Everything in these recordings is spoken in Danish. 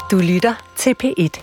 Du lytter til P1.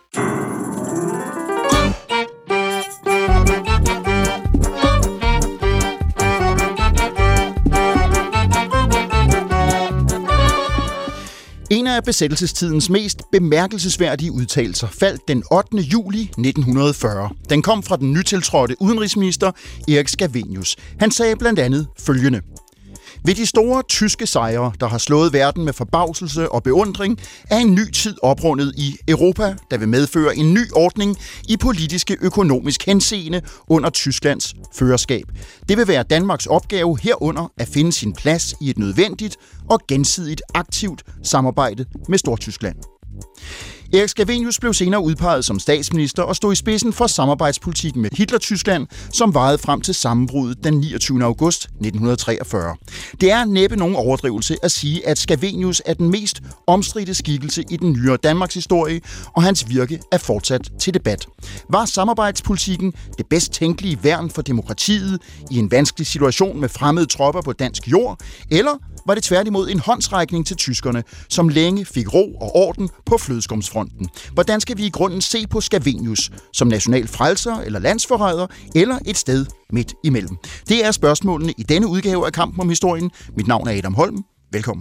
En af besættelsestidens mest bemærkelsesværdige udtalelser faldt den 8. juli 1940. Den kom fra den nytiltrådte udenrigsminister Erik Scavenius. Han sagde blandt andet følgende: Ved de store tyske sejre, der har slået verden med forbavselse og beundring, er en ny tid oprundet i Europa, der vil medføre en ny ordning i politiske økonomisk henseende under Tysklands førerskab. Det vil være Danmarks opgave herunder at finde sin plads i et nødvendigt og gensidigt aktivt samarbejde med Stortyskland. Erik Scavenius blev senere udpeget som statsminister og stod i spidsen for samarbejdspolitikken med Hitler-Tyskland, som varede frem til sammenbruddet den 29. august 1943. Det er næppe nogen overdrivelse at sige, at Scavenius er den mest omstridte skikkelse i den nyere Danmarks historie, og hans virke er fortsat til debat. Var samarbejdspolitikken det bedst tænkelige værn for demokratiet i en vanskelig situation med fremmede tropper på dansk jord, eller var det tværtimod en håndsrækning til tyskerne, som længe fik ro og orden på flødeskumsfronten? Hvordan skal vi i grunden se på Scavenius? Som national frelser eller landsforræder, eller et sted midt imellem? Det er spørgsmålene i denne udgave af Kampen om historien. Mit navn er Adam Holm. Velkommen.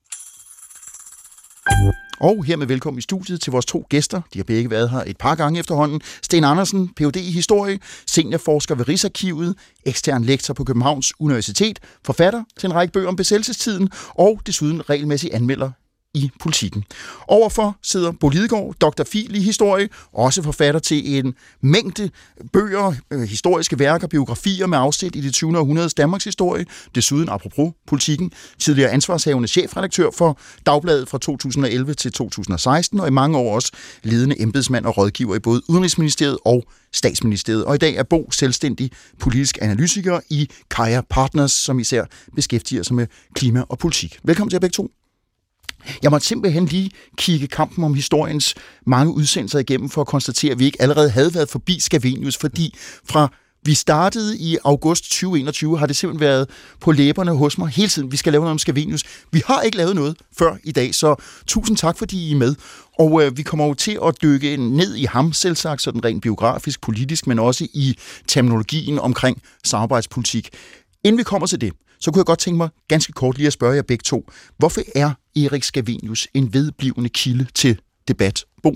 Og hermed velkommen i studiet til vores to gæster. De har begge været her et par gange efterhånden. Sten Andersen, Ph.D. i historie, seniorforsker ved Rigsarkivet, ekstern lektor på Københavns Universitet, forfatter til en række bøger om besættelsestiden og desuden regelmæssig anmelder i Politiken. Overfor sidder Bo Lidegaard, Dr. Phil i historie, også forfatter til en mængde bøger, historiske værker, biografier med afsæt i det 20. århundredes Danmarks historie. Desuden, apropos Politiken, tidligere ansvarshavende chefredaktør for Dagbladet fra 2011 til 2016, og i mange år også ledende embedsmand og rådgiver i både Udenrigsministeriet og Statsministeriet. Og i dag er Bo selvstændig politisk analytiker i Kaja Partners, som især beskæftiger sig med klima og politik. Velkommen til jer begge to. Jeg måtte simpelthen lige kigge Kampen om historiens mange udsendelser igennem for at konstatere, at vi ikke allerede havde været forbi Scavenius, fordi fra vi startede i august 2021, har det simpelthen været på læberne hos mig hele tiden. Vi skal lave noget om Scavenius. Vi har ikke lavet noget før i dag, så tusind tak, fordi I er med. Og vi kommer jo til at dykke ned i ham, selvsagt sådan rent biografisk, politisk, men også i terminologien omkring samarbejdspolitik. Inden vi kommer til det, så kunne jeg godt tænke mig ganske kort lige at spørge jer begge to. Hvorfor er Erik Scavenius en vedblivende kilde til debat? Bo?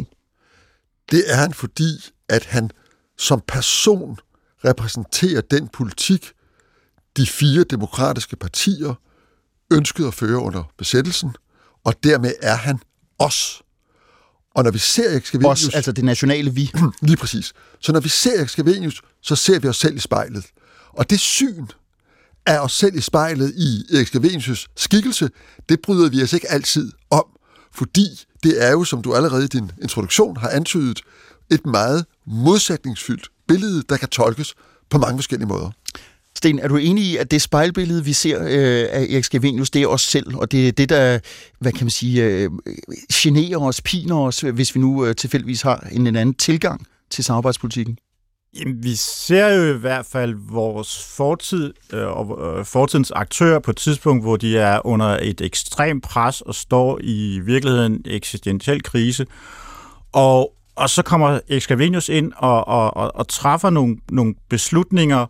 Det er han, fordi at han som person repræsenterer den politik, de 4 demokratiske partier ønskede at føre under besættelsen, og dermed er han os. Og når vi ser Erik Scavenius... Os, altså det nationale vi. Lige præcis. Så når vi ser Erik Scavenius, så ser vi os selv i spejlet. Og det syn af os selv i spejlet i Erik Scavenius' skikkelse, det bryder vi os ikke altid om, fordi det er jo, som du allerede i din introduktion har antydet, et meget modsætningsfyldt billede, der kan tolkes på mange forskellige måder. Sten, er du enig i, at det spejlbillede, vi ser af Erik Scavenius, det er os selv, og det er det, der, hvad kan man sige, generer os, piner os, hvis vi nu tilfældigvis har en anden tilgang til samarbejdspolitikken? Jamen, vi ser jo i hvert fald vores fortid og fortidens aktører på et tidspunkt, hvor de er under et ekstremt pres og står i virkeligheden eksistentiel krise. Og så kommer Erik Scavenius ind og træffer nogle beslutninger,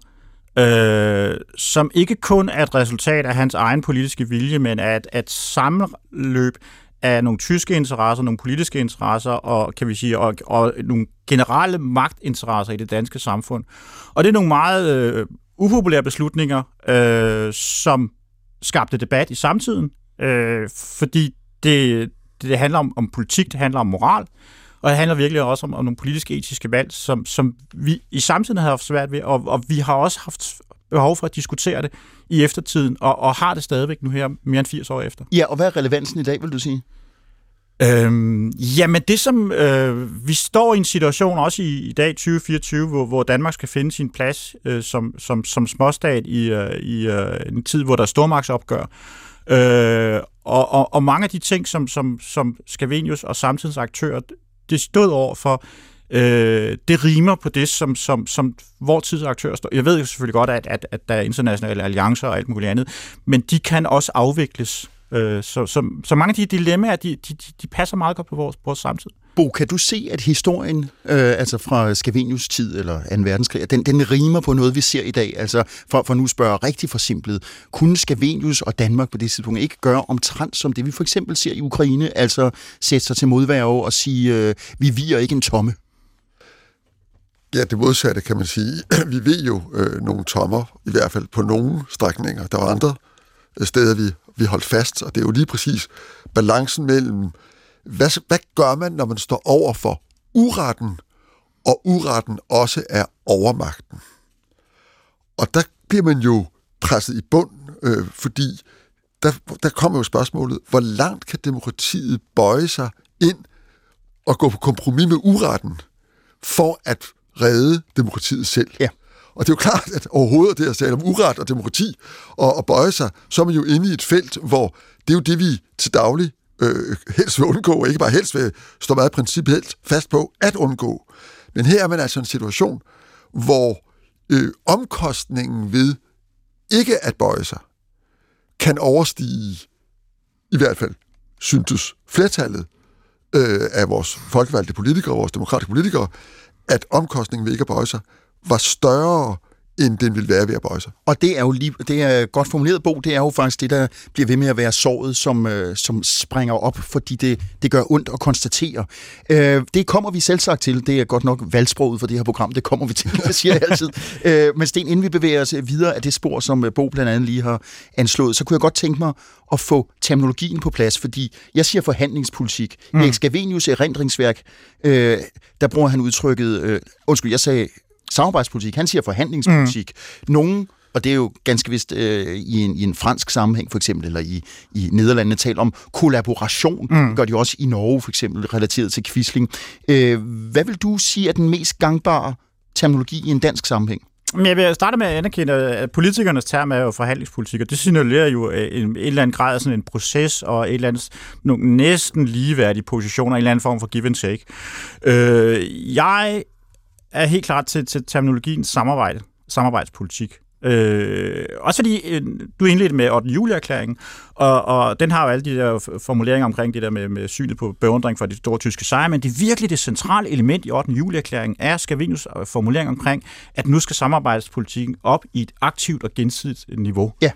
som ikke kun er et resultat af hans egen politiske vilje, men af et sammenløb af nogle tyske interesser, nogle politiske interesser og, kan vi sige, og nogle generelle magtinteresser i det danske samfund. Og det er nogle meget upopulære beslutninger, som skabte debat i samtiden, fordi det handler om politik, det handler om moral, og det handler virkelig også om nogle politiske etiske valg, som vi i samtiden har haft svært ved, og vi har også haft behov for at diskutere det i eftertiden, og har det stadigvæk nu her mere end 80 år efter. Ja, og hvad er relevansen i dag, vil du sige? Jamen det som vi står i en situation også i dag 2024, hvor Danmark skal finde sin plads som småstat i en tid, hvor der er stormagtsopgør. Og mange af de ting, som Scavenius og samtidens aktører, det stod over for, det rimer på det, som vor tids aktører står. Jeg ved jo selvfølgelig godt, at der er internationale alliancer og alt muligt andet, men de kan også afvikles Så mange af de dilemmaer, de passer meget godt på vores samtid. Bo, kan du se, at historien, altså fra Scavenius' tid eller 2. verdenskrig, den rimer på noget, vi ser i dag? Altså, for nu spørge rigtig forsimplet, kunne Scavenius og Danmark på det tidspunkt ikke gøre omtrent som det, vi for eksempel ser i Ukraine, altså sætte sig til modværge og sige, vi viger ikke en tomme? Ja, det modsatte kan man sige. Vi ved jo nogle tommer, i hvert fald på nogle strækninger. Der var andre steder, vi holdt fast, og det er jo lige præcis balancen mellem, hvad gør man, når man står over for uretten, og uretten også er overmagten. Og der bliver man jo presset i bund, fordi der kommer jo spørgsmålet, hvor langt kan demokratiet bøje sig ind og gå på kompromis med uretten, for at redde demokratiet selv. Ja. Og det er jo klart, at overhovedet det at tale om uret og demokrati og bøje sig, så er man jo inde i et felt, hvor det er jo det, vi til daglig helst vil undgå, og ikke bare helst vil stå meget principielt fast på at undgå. Men her er man altså en situation, hvor omkostningen ved ikke at bøje sig, kan overstige, i hvert fald syntes flertallet af vores folkevalgte politikere, vores demokratiske politikere, at omkostningen ved ikke at bøje sig var større, end den ville være ved at bøje sig. Og det er jo det er godt formuleret, Bo, det er jo faktisk det, der bliver ved med at være såret, som springer op, fordi det gør ondt at konstatere. Det kommer vi selvsagt til, det er godt nok valgsproget for det her program, det kommer vi til, det siger jeg altid. Men Sten, inden vi bevæger os videre af det spor, som Bo blandt andet lige har anslået, så kunne jeg godt tænke mig at få terminologien på plads, fordi jeg siger forhandlingspolitik. I Scavenius' erindringsværk, der bruger han udtrykket, jeg sagde samarbejdspolitik, han siger forhandlingspolitik. Nogen, og det er jo ganske vist i en fransk sammenhæng for eksempel, eller i Nederlandene taler om kollaboration, gør de også i Norge for eksempel, relateret til Quisling. Hvad vil du sige er den mest gangbare terminologi i en dansk sammenhæng? Jeg vil starte med at anerkende, at politikernes term er jo forhandlingspolitik, og det signalerer jo en eller anden grad af sådan en proces og et eller andet nogle næsten ligeværdige positioner, en eller anden form for give and take. Jeg er helt klart til terminologien samarbejdspolitik. Også fordi du indledte med 8. juli-erklæringen, og den har jo alle de der formuleringer omkring det der med synet på beundring for de store tyske sejre, men det er virkelig det centrale element i 8. juli-erklæringen er Scavenius' formulering omkring, at nu skal samarbejdspolitikken op i et aktivt og gensidigt niveau. Ja.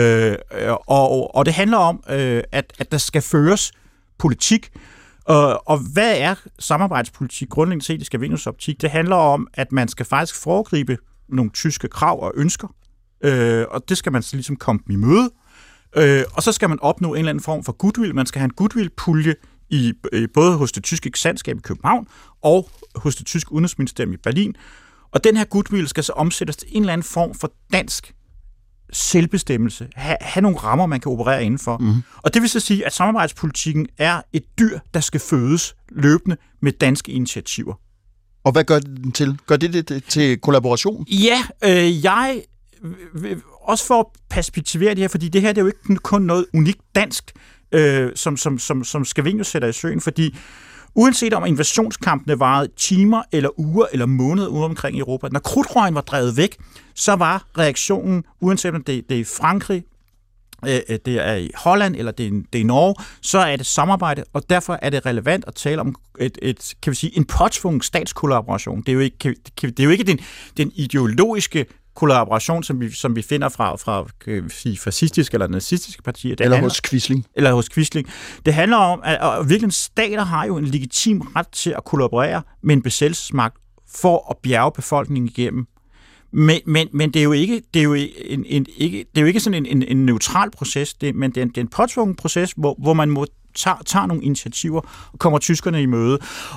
Og det handler om, at der skal føres politik. Og hvad er samarbejdspolitik grundlæggende set i Scavenius' optik? Det handler om, at man skal faktisk foregribe nogle tyske krav og ønsker, og det skal man så ligesom komme i møde. Og så skal man opnå en eller anden form for goodwill. Man skal have en goodwill-pulje både hos det tyske eksandskab i København og hos det tyske udenrigsministerium i Berlin. Og den her goodwill skal så omsættes til en eller anden form for dansk selvbestemmelse, have nogle rammer, man kan operere indenfor. Og det vil så sige, at samarbejdspolitikken er et dyr, der skal fødes løbende med danske initiativer. Og hvad gør det den til? Gør det til kollaboration? Ja, jeg også for at perspektivere det her, fordi det her det er jo ikke kun noget unikt dansk, som Scavenius sætter i søen, fordi uanset om invasionskampene varede timer eller uger eller måneder ude omkring i Europa, når krudtrøjen var drevet væk, så var reaktionen, uanset om det er i Frankrig, det er i Holland eller det er i Norge, så er det samarbejde, og derfor er det relevant at tale om kan vi sige, en påtvungen statskollaboration. Det er jo ikke den ideologiske kollaboration, som vi finder fra fascistiske eller nazistiske partier. Eller hos Quisling. Det handler om, at virkelig stater har jo en legitim ret til at kollaborere med en besættelsesmagt for at bjerge befolkningen igennem. Men det er jo ikke sådan en neutral proces, men det er en påtvungen proces, hvor man må tager nogle initiativer og kommer tyskerne i møde.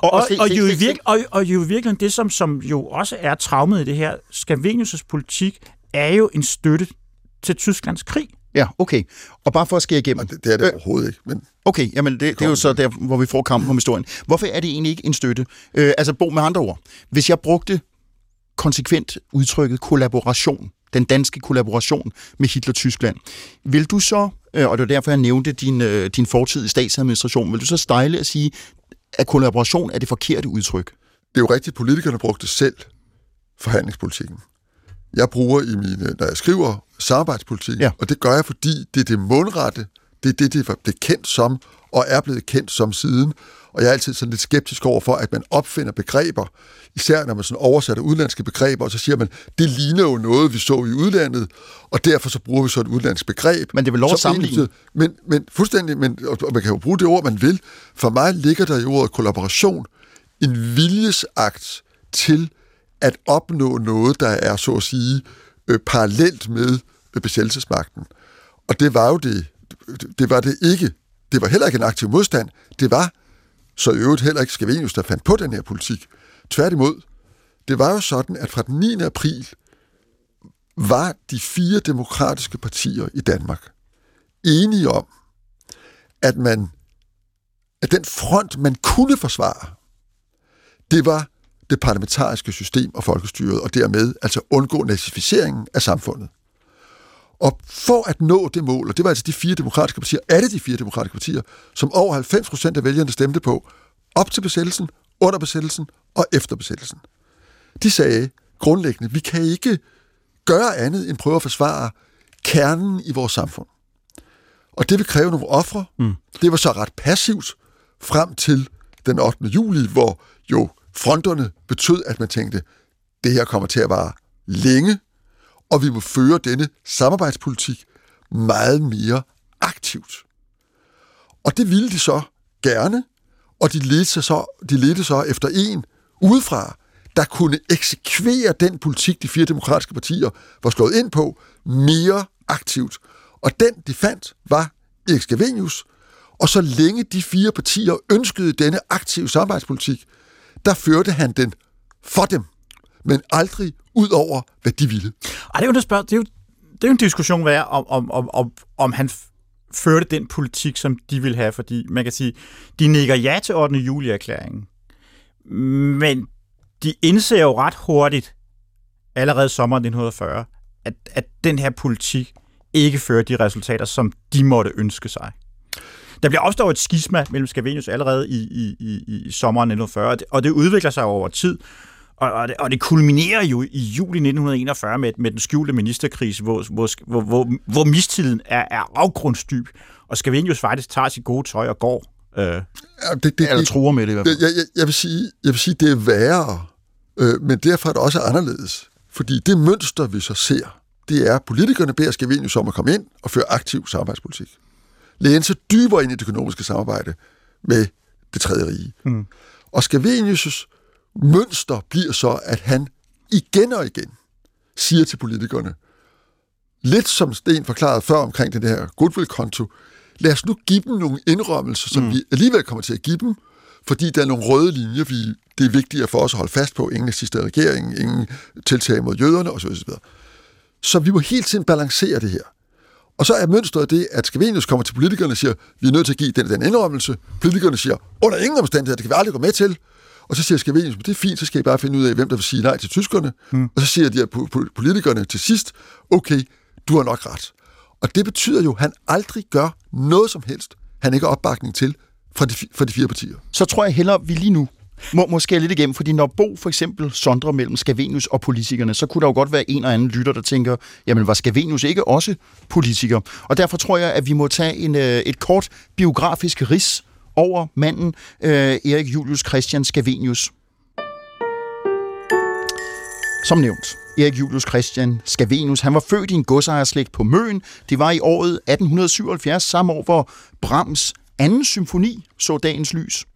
Og jo virkelig det, som jo også er traumet i det her, Scavenius' politik er jo en støtte til Tysklands krig. Ja, okay. Og bare for at skære igennem. Det er det overhovedet ikke. Men okay, jamen det er jo så der, hvor vi får kampen om historien. Hvorfor er det egentlig ikke en støtte? Bo, med andre ord. Hvis jeg brugte konsekvent udtrykket kollaboration, den danske kollaboration med Hitler-Tyskland, vil du så, og det var derfor, jeg nævnte din fortid i statsadministration, vil du så stejle at sige, at kollaboration er det forkerte udtryk? Det er jo rigtigt, politikerne brugte selv forhandlingspolitikken. Jeg bruger når jeg skriver samarbejdspolitik, og det gør jeg, fordi det er det mundrette Det er det er kendt som, og er blevet kendt som siden. Og jeg er altid sådan lidt skeptisk over for, at man opfinder begreber, især når man sådan oversætter udenlandske begreber, og så siger man, det ligner jo noget, vi så i udlandet, og derfor så bruger vi så et udenlandsk begreb. Men det vil lov at sammenligne. Men fuldstændig, og man kan jo bruge det ord, man vil. For mig ligger der i ordet kollaboration en viljesakt til at opnå noget, der er, så at sige, parallelt med besættelsesmagten. Og det var jo det var det ikke. Det var heller ikke en aktiv modstand. Det var så i øvrigt heller ikke Scavenius, der fandt på den her politik. Tværtimod, det var jo sådan, at fra den 9. april var de 4 demokratiske partier i Danmark enige om, at den front, man kunne forsvare, det var det parlamentariske system og folkestyret, og dermed altså undgå nazificeringen af samfundet. Og for at nå det mål, og det var altså de 4 demokratiske partier, alle de 4 demokratiske partier, som over 90% af vælgerne stemte på, op til besættelsen, under besættelsen og efter besættelsen. De sagde grundlæggende, vi kan ikke gøre andet end prøve at forsvare kernen i vores samfund. Og det vil kræve nogle ofre. Det var så ret passivt frem til den 8. juli, hvor jo fronterne betød, at man tænkte, det her kommer til at vare længe, og vi må føre denne samarbejdspolitik meget mere aktivt. Og det ville de så gerne, og de ledte så efter en udefra, der kunne eksekvere den politik, de 4 demokratiske partier var slået ind på, mere aktivt. Og den, de fandt, var Erik Scavenius, og så længe de 4 partier ønskede denne aktive samarbejdspolitik, der førte han den for dem, men aldrig ud over, hvad de ville. Det er jo en diskussion værd om han førte den politik, som de ville have, fordi man kan sige, de nikker ja til 8. juli-erklæringen, men de indser jo ret hurtigt, allerede sommeren 1940, at den her politik ikke fører de resultater, som de måtte ønske sig. Der bliver opstået et skisma mellem Scavenius allerede i sommeren 1940, og det udvikler sig over tid, og det kulminerer jo i juli 1941 med den skjulte ministerkrise, hvor mistilliden er afgrundsdyb, og Scavenius faktisk tager sit gode tøj og går. Eller truer med det i hvert fald. Jeg vil sige, det er værre, men derfor er det også anderledes. Fordi det mønster, vi så ser, det er, at politikerne beder Scavenius om at komme ind og føre aktiv samarbejdspolitik. Lægen så dybere ind i det økonomiske samarbejde med det tredje rige. Og Scavenius' mønster bliver så, at han igen og igen siger til politikerne, lidt som Sten forklarede før omkring den her goodwill-konto, lad os nu give dem nogle indrømmelser, som vi alligevel kommer til at give dem, fordi der er nogle røde linjer, det er vigtigere for os at holde fast på, ingen sidste regering, ingen tiltag mod jøderne osv. Så vi må hele tiden balancere det her. Og så er mønstret det, at Scavenius kommer til politikerne og siger, vi er nødt til at give den indrømmelse. Politikerne siger, under ingen omstændigheder, det kan vi aldrig gå med til. Og så siger Scavenius, det er fint, så skal I bare finde ud af, hvem der vil sige nej til tyskerne. Og så siger de her politikerne til sidst, okay, du har nok ret. Og det betyder jo, at han aldrig gør noget som helst, han ikke har opbakning til fra de 4 partier. Så tror jeg hellere, vi lige nu må skære lidt igennem, fordi når Bo for eksempel sondrer mellem Scavenius og politikerne, så kunne der jo godt være en eller anden lytter, der tænker, jamen var Scavenius ikke også politiker? Og derfor tror jeg, at vi må tage et kort biografisk rids over manden Erik Julius Christian Scavenius. Som nævnt, Erik Julius Christian Scavenius, han var født i en godsejerslægt på Møn. Det var i året 1877, samme år, hvor Brahms anden symfoni så dagens lys.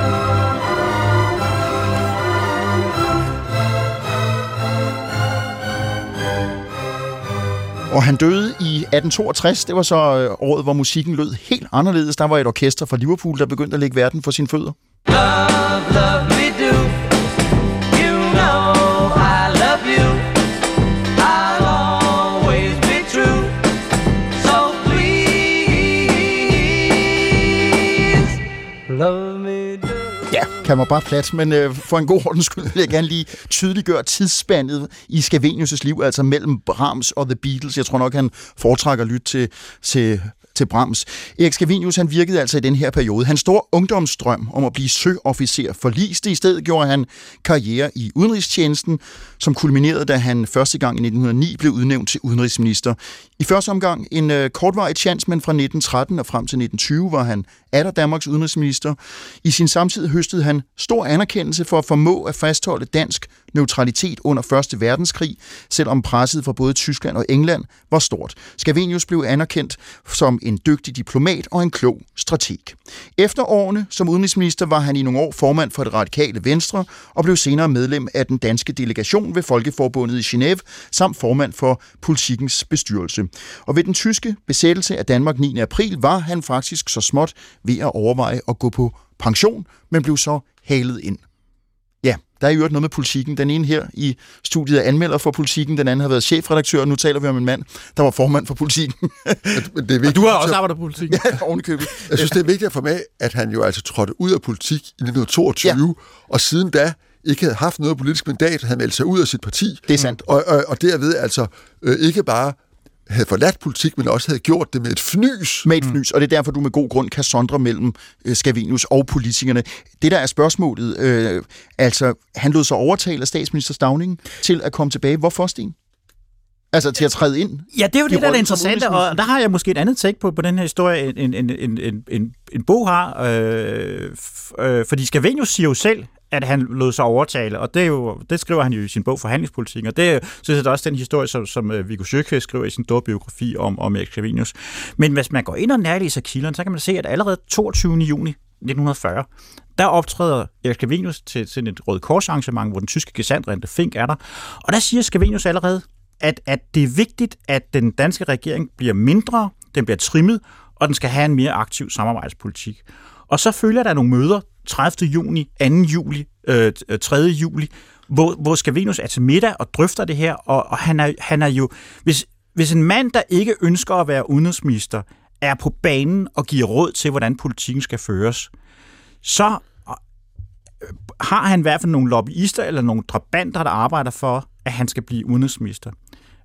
Og han døde i 1862. Det var så året, hvor musikken lød helt anderledes. Der var et orkester fra Liverpool, der begyndte at lægge verden for sine fødder. Love, love me do. You know I love you. I'll always be true. So please, love me do. Ja, kan man bare plat, men for en god ordens skyld vil jeg gerne lige tydeliggøre tidsspandet i Scavenius' liv, altså mellem Brahms og The Beatles. Jeg tror nok, han foretrækker at lytte til til Brahms. Erik Scavenius, han virkede altså i den her periode. Hans store ungdomsdrøm om at blive søofficer forliste. I stedet gjorde han karriere i udenrigstjenesten, som kulminerede, da han første gang i 1909 blev udnævnt til udenrigsminister. I første omgang en kortvarig chance, men fra 1913 og frem til 1920 var han atter Danmarks udenrigsminister. I sin samtid høstede han stor anerkendelse for at formå at fastholde dansk neutralitet under 1. verdenskrig, selvom presset fra både Tyskland og England var stort. Scavenius blev anerkendt som en dygtig diplomat og en klog strateg. Efter årene som udenrigsminister var han i nogle år formand for det radikale Venstre og blev senere medlem af den danske delegation ved Folkeforbundet i Genève samt formand for Politikens bestyrelse. Og ved den tyske besættelse af Danmark 9. april var han faktisk så småt ved at overveje at gå på pension, men blev så halet ind. Ja, der er jo noget med Politiken. Den ene her i studiet er anmelder for Politiken, den anden har været chefredaktør, og nu taler vi om en mand, der var formand for Politiken. Det er vigtigt, og du har også arbejdet på Politiken. Ja, ovenikøbet. Jeg synes, det er vigtigt for mig, at han jo altså trådte ud af politik i 1922, og siden da ikke havde haft noget politisk mandat, havde meldt sig ud af sit parti. Det er sandt. Og derved altså ikke bare havde forladt politik, men også havde gjort det med et fnys. Med et fnys, og det er derfor, du med god grund kan sondre mellem Scavenius og politikerne. Det der er spørgsmålet, altså han lod sig overtale af statsminister Stauning til at komme tilbage. Hvorfor, Sten? Altså til at træde ind? Ja, det er jo det, der er interessant, og der har jeg måske et andet take på den her historie, en bog har. Fordi Scavenius siger jo selv, at han lod sig overtale, og det skriver han jo i sin bog Forhandlingspolitikken, og det synes jeg også den historie, som Viggo Søkvæst skriver i sin store biografi om Erik Scavenius. Men hvis man går ind og nærlæser kilderne, så kan man se, at allerede 22. juni 1940, der optræder Erik Scavenius til et Røde Kors arrangement, hvor den tyske gesandt Fink er der, og der siger Scavenius allerede, at det er vigtigt, at den danske regering bliver mindre, den bliver trimmet, og den skal have en mere aktiv samarbejdspolitik. Og så følger der nogle møder 30. juni, 2. juli, 3. juli, hvor Scavenius er til middag og drøfter det her, og han er jo... Hvis en mand, der ikke ønsker at være udenrigsminister, er på banen og giver råd til, hvordan politikken skal føres, så har han i hvert fald nogle lobbyister eller nogle drabanter, der arbejder for, at han skal blive udenrigsminister.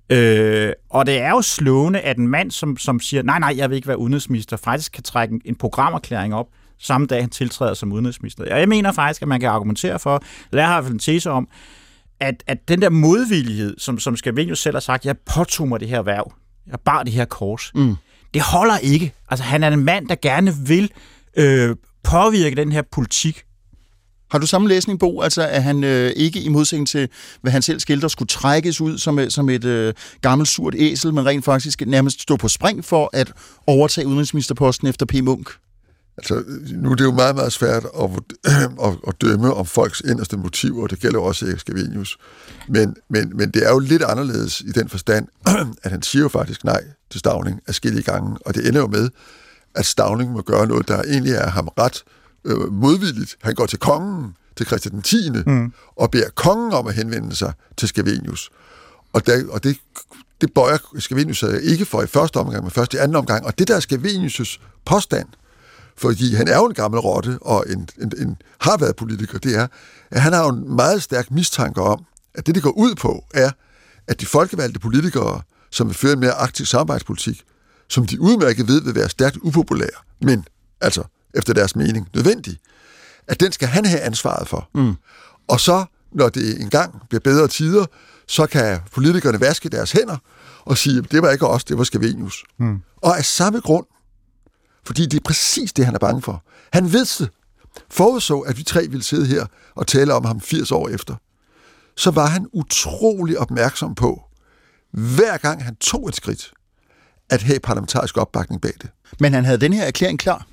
Og det er jo slående, at en mand, som siger, nej, jeg vil ikke være udenrigsminister, faktisk kan trække en programerklæring op, samme dag han tiltræder som udenrigsminister. Og jeg mener faktisk, at man kan argumentere for, eller jeg har i hvert fald en tese om, at den der modvillighed, som Scavenius selv har sagt, jeg påtog mig det her hverv, jeg bar det her kors, det holder ikke. Altså han er en mand, der gerne vil påvirke den her politik. Har du samme læsning, Bo? Altså, at han ikke i modsætning til, hvad han selv skildrer, skulle trækkes ud som et gammelt surt æsel, men rent faktisk nærmest stå på spring for at overtage udenrigsministerposten efter P. Munk? Altså, nu er det jo meget, meget svært at dømme om folks inderste motiver, og det gælder også Erik Scavenius. Men det er jo lidt anderledes i den forstand, at han siger jo faktisk nej til Stauning adskillige gange, og det ender jo med, at Stauning må gøre noget, der egentlig er ham ret modvilligt. Han går til kongen, til Christian 10. Og beder kongen om at henvende sig til Scavenius. Og det bøjer Scavenius ikke for i første omgang, men først i anden omgang. Og det der er Scavenius' påstand, fordi han er jo en gammel rotte og en har været politiker, det er, at han har jo en meget stærk mistanke om, at det går ud på, er, at de folkevalgte politikere, som vil føre en mere aktiv samarbejdspolitik, som de udmærket ved vil være stærkt upopulære, men altså efter deres mening nødvendig, at den skal han have ansvaret for. Og så, når det engang bliver bedre tider, så kan politikerne vaske deres hænder og sige, det var ikke os, det var Scavenius. Og af samme grund, fordi det er præcis det, han er bange for. Han ved forudså, at vi tre ville sidde her og tale om ham 80 år efter. Så var han utrolig opmærksom på, hver gang han tog et skridt, at have parlamentarisk opbakning bag det. Men han havde den her erklæring klar?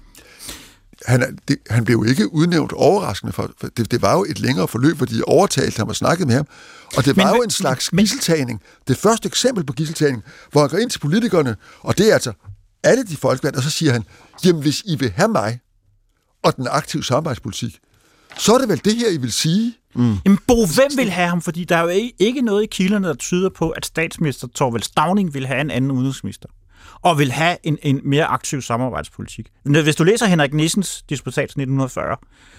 Han blev jo ikke udnævnt overraskende, for det var jo et længere forløb, hvor de overtalte ham og snakkede med ham. Og det var jo en slags gidseltagning. Det første eksempel på gidseltagning, hvor han går ind til politikerne, og det er altså alle de folkevalgte, og så siger han, jamen hvis I vil have mig og den aktive samarbejdspolitik, så er det vel det her, I vil sige. Jamen Bo, hvem vil have ham? Fordi der er jo ikke noget i kilderne, der tyder på, at statsminister Thorvald Stauning vil have en anden udenrigsminister. Og vil have en mere aktiv samarbejdspolitik. Hvis du læser Henrik Nissens disputat 1940,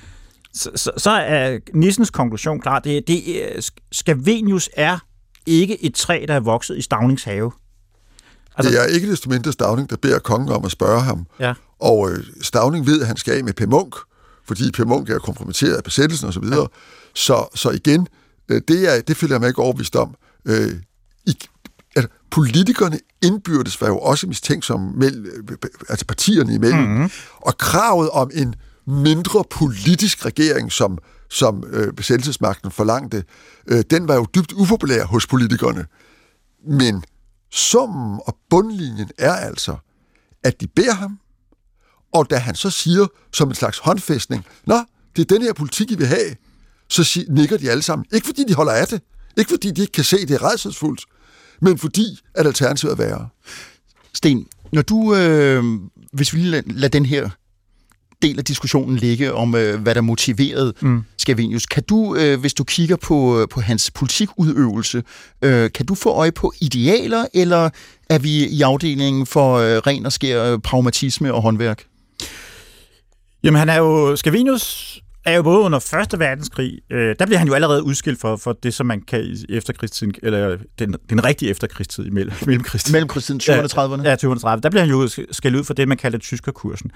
så er Nissens konklusion klar. Scavenius er ikke et træ, der er vokset i Staunings have. Altså, det er ikke desto mindre Stauning, der beder kongen om at spørge ham. Ja. Og Stauning ved, at han skal af med Per Munk, fordi Per Munk er kompromitteret af besættelsen osv. Ja. Så igen, det føler jeg mig ikke overbevist om. At politikerne indbyrdes var jo også mistænksomme, altså partierne imellem. Mm-hmm. Og kravet om en mindre politisk regering, som besættelsesmagten forlangte, den var jo dybt upopulær hos politikerne. Men summen og bundlinjen er altså, at de beder ham, og da han så siger, som en slags håndfæstning, nå, det er den her politik, I vil have, så nikker de alle sammen. Ikke fordi de holder af det, ikke fordi de ikke kan se, det er rædselsfuldt, men fordi, at alternativet er værre. Sten, når du, hvis vi lader den her del af diskussionen ligge om, hvad der motiverede Scavenius, kan du, hvis du kigger på hans politikudøvelse, kan du få øje på idealer, eller er vi i afdelingen for ren og skær pragmatisme og håndværk? Jamen, Scavenius er jo både under 1. verdenskrig, der bliver han jo allerede udskilt for det, som man kan i efterkrigstiden, eller den rigtige efterkrigstid i mellemkrigstiden. Mellemkrigstiden, 20'erne, 30'erne? Ja, 20'erne, 30'erne. Der bliver han jo skældt ud for det, man kalder tyskerkursen.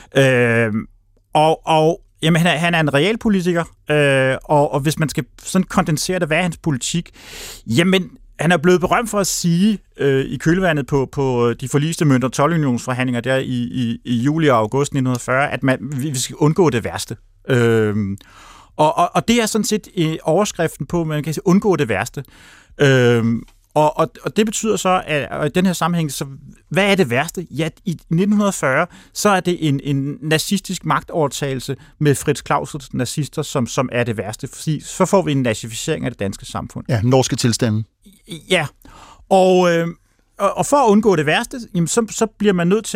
Jamen, han er en realpolitiker, og hvis man skal sådan kondensere det, hvad er hans politik, jamen, han er blevet berømt for at sige i kølvandet på de forliste mønter 12-unionsforhandlinger der i juli og august 1940, at vi skal undgå det værste. Og det er sådan set overskriften på, man kan sige, undgå det værste. Og det betyder så, at i den her sammenhæng, så hvad er det værste? Ja, i 1940, så er det en nazistisk magtovertagelse med Fritz Clausens nazister, som er det værste. Fordi så får vi en nazificering af det danske samfund. Ja, norske tilstanden. Ja, og for at undgå det værste, jamen, så bliver man nødt til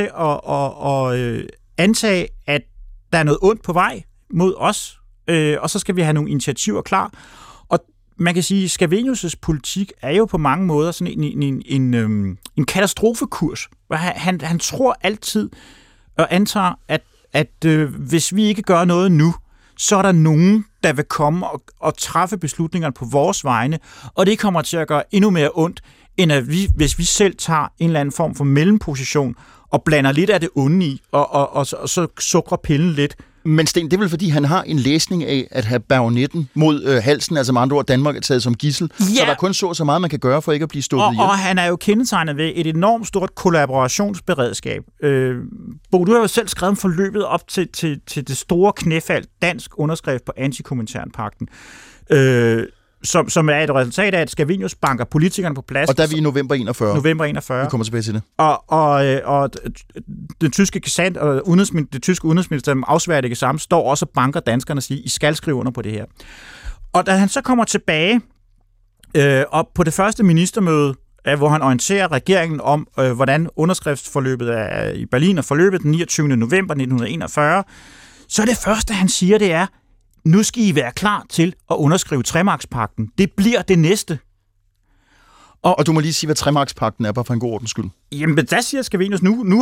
at antage, at der er noget ondt på vej mod os, og så skal vi have nogle initiativer klar. Og man kan sige, at Scavenius' politik er jo på mange måder sådan en katastrofekurs. Han tror altid og antager, at hvis vi ikke gør noget nu, så er der nogen, der vil komme og træffe beslutningerne på vores vegne, og det kommer til at gøre endnu mere ondt, end at hvis vi selv tager en eller anden form for mellemposition og blander lidt af det onde i, og så sukrer pillen lidt. Men Sten, det er vel fordi, han har en læsning af at have bajonetten mod halsen, altså med andre ord, Danmark er taget som gidsel, ja. Så der er kun så meget, man kan gøre for ikke at blive stukket ihjel. Og han er jo kendetegnet ved et enormt stort kollaborationsberedskab. Bo, du har jo selv skrevet om forløbet op til det store knæfald, dansk underskrift på Antikominternpagten, som er et resultat af, at Scavenius banker politikerne på plads. Og der er vi i november 41. November 41. Vi kommer tilbage til det. Og den tyske gesandt og det tyske udenrigsministerium afsværger det samme, står også og banker danskerne og siger, I skal skrive under på det her. Og da han så kommer tilbage op på det første ministermøde, hvor han orienterer regeringen om, hvordan underskriftsforløbet er i Berlin og forløbet den 29. november 1941, så er det første, han siger, det er, nu skal I være klar til at underskrive Tremarkspagten. Det bliver det næste. Og du må lige sige, hvad Tremarkspagten er, bare for en god ordens skyld. Jamen, der siger Scavenius, nu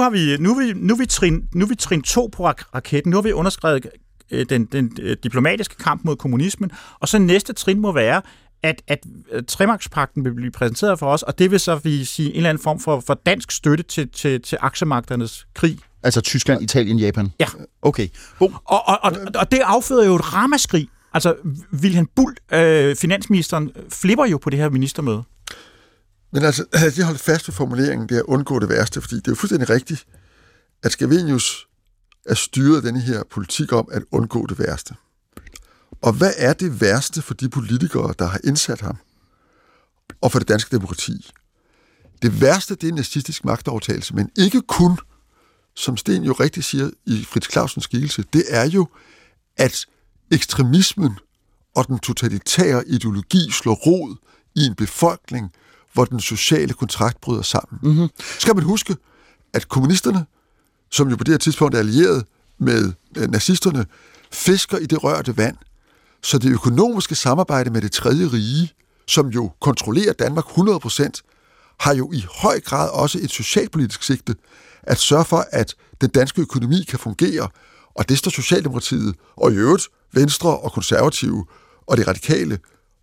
er vi trin 2 på raketten. Nu har vi underskrevet den diplomatiske kamp mod kommunismen, og så næste trin må være, at Tremarkspagten vil blive præsenteret for os, og det vil så sige en eller anden form for dansk støtte til aksemagternes krig. Altså Tyskland, Italien, Japan? Ja. Okay. Og det afføder jo et ramaskrig. Altså, Wilhelm Buldt, finansministeren, flipper jo på det her ministermøde. Men altså, de holdt fast ved formuleringen, det er at undgå det værste, fordi det er jo fuldstændig rigtigt, at Scavenius er styret denne her politik om at undgå det værste. Og hvad er det værste for de politikere, der har indsat ham, og for det danske demokrati? Det værste, det er nazistisk magtovertagelse, men ikke kun, som Sten jo rigtig siger i Fritz Clausens skikkelse, det er jo, at ekstremismen og den totalitære ideologi slår rod i en befolkning, hvor den sociale kontrakt bryder sammen. Mm-hmm. Skal man huske, at kommunisterne, som jo på det her tidspunkt er allieret med nazisterne, fisker i det rørte vand, så det økonomiske samarbejde med det tredje rige, som jo kontrollerer Danmark 100%, har jo i høj grad også et socialpolitisk sigte, at sørge for, at den danske økonomi kan fungere, og det står Socialdemokratiet, og i øvrigt Venstre og Konservative og det radikale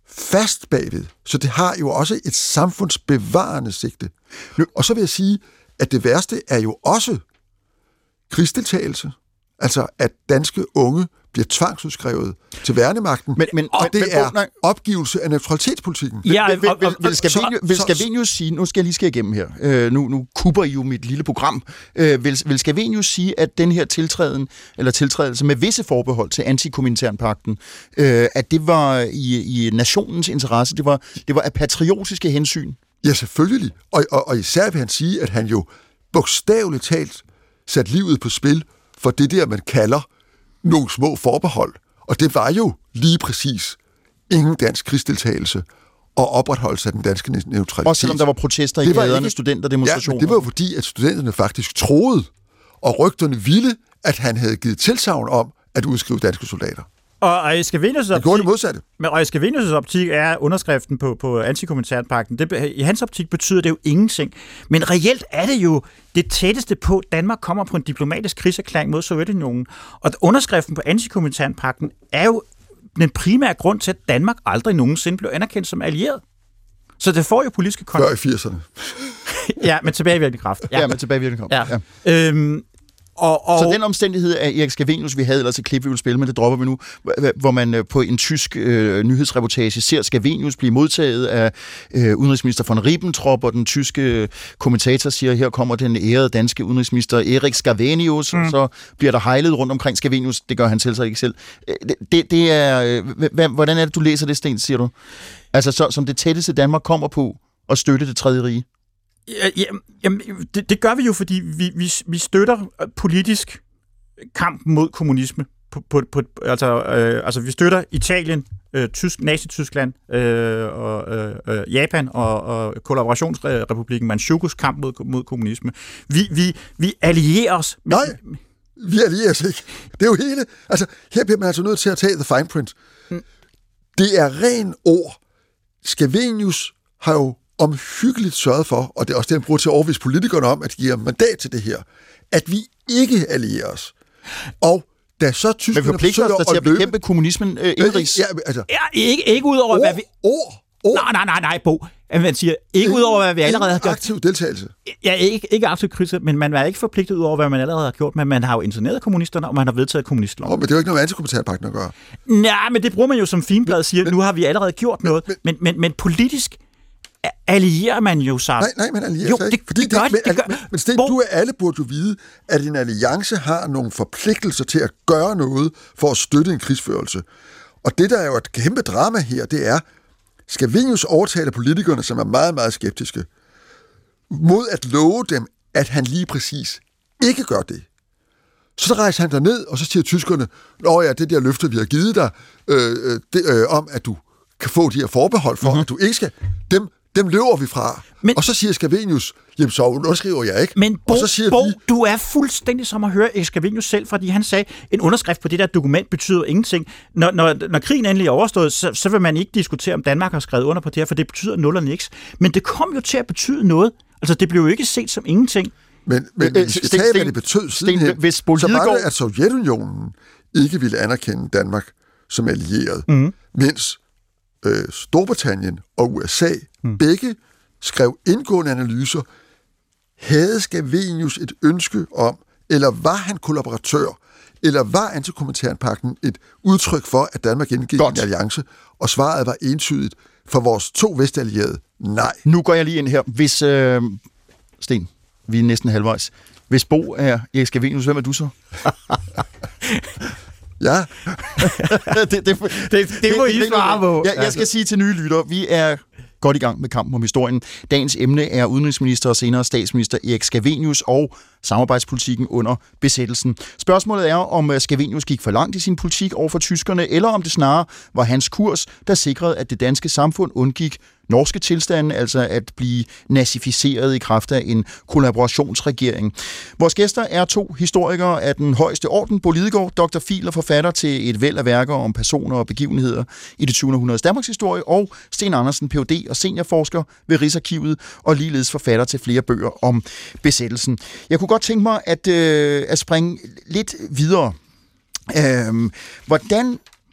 fast bagved. Så det har jo også et samfundsbevarende sigte. Og så vil jeg sige, at det værste er jo også krigsdeltagelse. Altså, at danske unge bliver tvangsudskrevet til værnemagten, og det er opgivelse af neutralitetspolitikken. Vil Scavenius sige, nu skal jeg lige skære igennem her, nu kupper I jo mit lille program, vil Scavenius sige, at den her tiltrædelse med visse forbehold til antikominternpagten, at det var i nationens interesse, det var af patriotiske hensyn? Ja, selvfølgelig. Og især vil han sige, at han jo bogstaveligt talt satte livet på spil for det der, man kalder nogle små forbehold. Og det var jo lige præcis ingen dansk krigsdeltagelse og opretholdelse af den danske neutralitet. Også selvom der var protester i gaderne, studenterdemonstrationer. Ja, det var jo fordi, at studenterne faktisk troede, og rygterne ville, at han havde givet tilsagn om at udskrive danske soldater. Og i Scavenius' optik er underskriften på antikominternpagten, i hans optik betyder det jo ingenting. Men reelt er det jo det tætteste på, Danmark kommer på en diplomatisk krigserklæring mod Sovjetunionen. Og underskriften på antikominternpagten er jo den primære grund til, at Danmark aldrig nogensinde blev anerkendt som allieret. Så det får jo politiske konsekvenser. Før i 80'erne. Ja, med tilbagevirkende kraft. Ja, med tilbagevirkende kraft. Ja. Så den omstændighed af Erik Scavenius, vi havde ellers et klip, vi vil spille, men det dropper vi nu, hvor man på en tysk nyhedsreportage ser Scavenius blive modtaget af udenrigsminister von Ribbentrop, og den tyske kommentator siger, her kommer den ærede danske udenrigsminister Erik Scavenius, og så bliver der hejlet rundt omkring Scavenius. Det gør han selv ikke selv. Det er, hvordan er det, du læser det, Sten, siger du? Altså, så, som det tætteste Danmark kommer på at støtte det tredje rige? Jamen, det gør vi jo, fordi vi støtter politisk kamp mod kommunisme. Altså, vi støtter Italien, Nazi-Tyskland, Japan og Kollaborationsrepublikken Manchugos kamp mod kommunisme. Vi allierer os. Nej, vi allierer os ikke. Det er jo hele... Altså, her bliver man altså nødt til at tage the fine print. Det er ren ord. Scavenius har jo omhyggeligt sørget for, og det er også det, han bruger til at overbevise politikerne om, at de giver mandat til det her, at vi ikke allierer os. Og da så tyskerne men forpligter os til at bekæmpe kommunismen indrigs? Ja, altså. Ikke ud over, hvad vi... Nej, Bo. Man siger, ikke ud over, hvad vi allerede har gjort. Aktiv deltagelse. Ja, ikke aktiv krise, men man er ikke forpligtet ud over, hvad man allerede har gjort, men man har jo interneret kommunisterne, og man har vedtaget kommunistloven. Men det er jo ikke noget med antikommentærpagten at gøre. Nej, men det bruger man jo som finblad, siger, nu har vi allerede gjort noget, men politisk allierer man jo sig. Nej, man allierer sig ikke. Fordi det gør. Men Sten, alle burde jo vide, at en alliance har nogle forpligtelser til at gøre noget for at støtte en krigsførelse. Og det, der er jo et kæmpe drama her, det er, Scavenius overtaler politikerne, som er meget, meget skeptiske, mod at love dem, at han lige præcis ikke gør det. Så rejser han derned, og så siger tyskerne, det der løfte, vi har givet dig, om at du kan få de her forbehold for, at du ikke skal... Dem løber vi fra. Og så siger Scavenius, jamen så underskriver jeg ikke. Men Bo, du er fuldstændig som at høre Scavenius selv, fordi han sagde, en underskrift på det der dokument betyder ingenting. Når krigen endelig er overstået, så vil man ikke diskutere, om Danmark har skrevet under på det her, for det betyder nul og niks. Men det kom jo til at betyde noget. Altså, det blev jo ikke set som ingenting. Men vi skal tage, hvad det betød sidenhen. Så var det, at Sovjetunionen ikke ville anerkende Danmark som allieret, mens Storbritannien og USA begge skrev indgående analyser. Havde Scavenius et ønske om, eller var han kollaboratør, eller var antikominternpagten et udtryk for, at Danmark indgik en alliance? Og svaret var entydigt for vores 2 vestallierede, nej. Nu går jeg lige ind her. Hvis, Sten, vi er næsten halvvejs. Hvis Bo er Erik Scavenius, hvem er du så? Ja. det må I svare på. Jeg skal sige til nye lyttere, vi er godt i gang med kampen om historien. Dagens emne er udenrigsminister og senere statsminister Erik Scavenius og samarbejdspolitikken under besættelsen. Spørgsmålet er, om Scavenius gik for langt i sin politik over for tyskerne, eller om det snarere var hans kurs, der sikrede, at det danske samfund undgik norske tilstande, altså at blive nazificeret i kraft af en kollaborationsregering. Vores gæster er 2 historikere af den højeste orden, Bo Lidegaard, Dr. Phil og forfatter til et væld af værker om personer og begivenheder i det 20. århundredes Danmarks historie, og Sten Andersen, Ph.D. og seniorforsker ved Rigsarkivet, og ligeledes forfatter til flere bøger om besættelsen. Jeg kunne godt tænke mig at springe lidt videre. Hvordan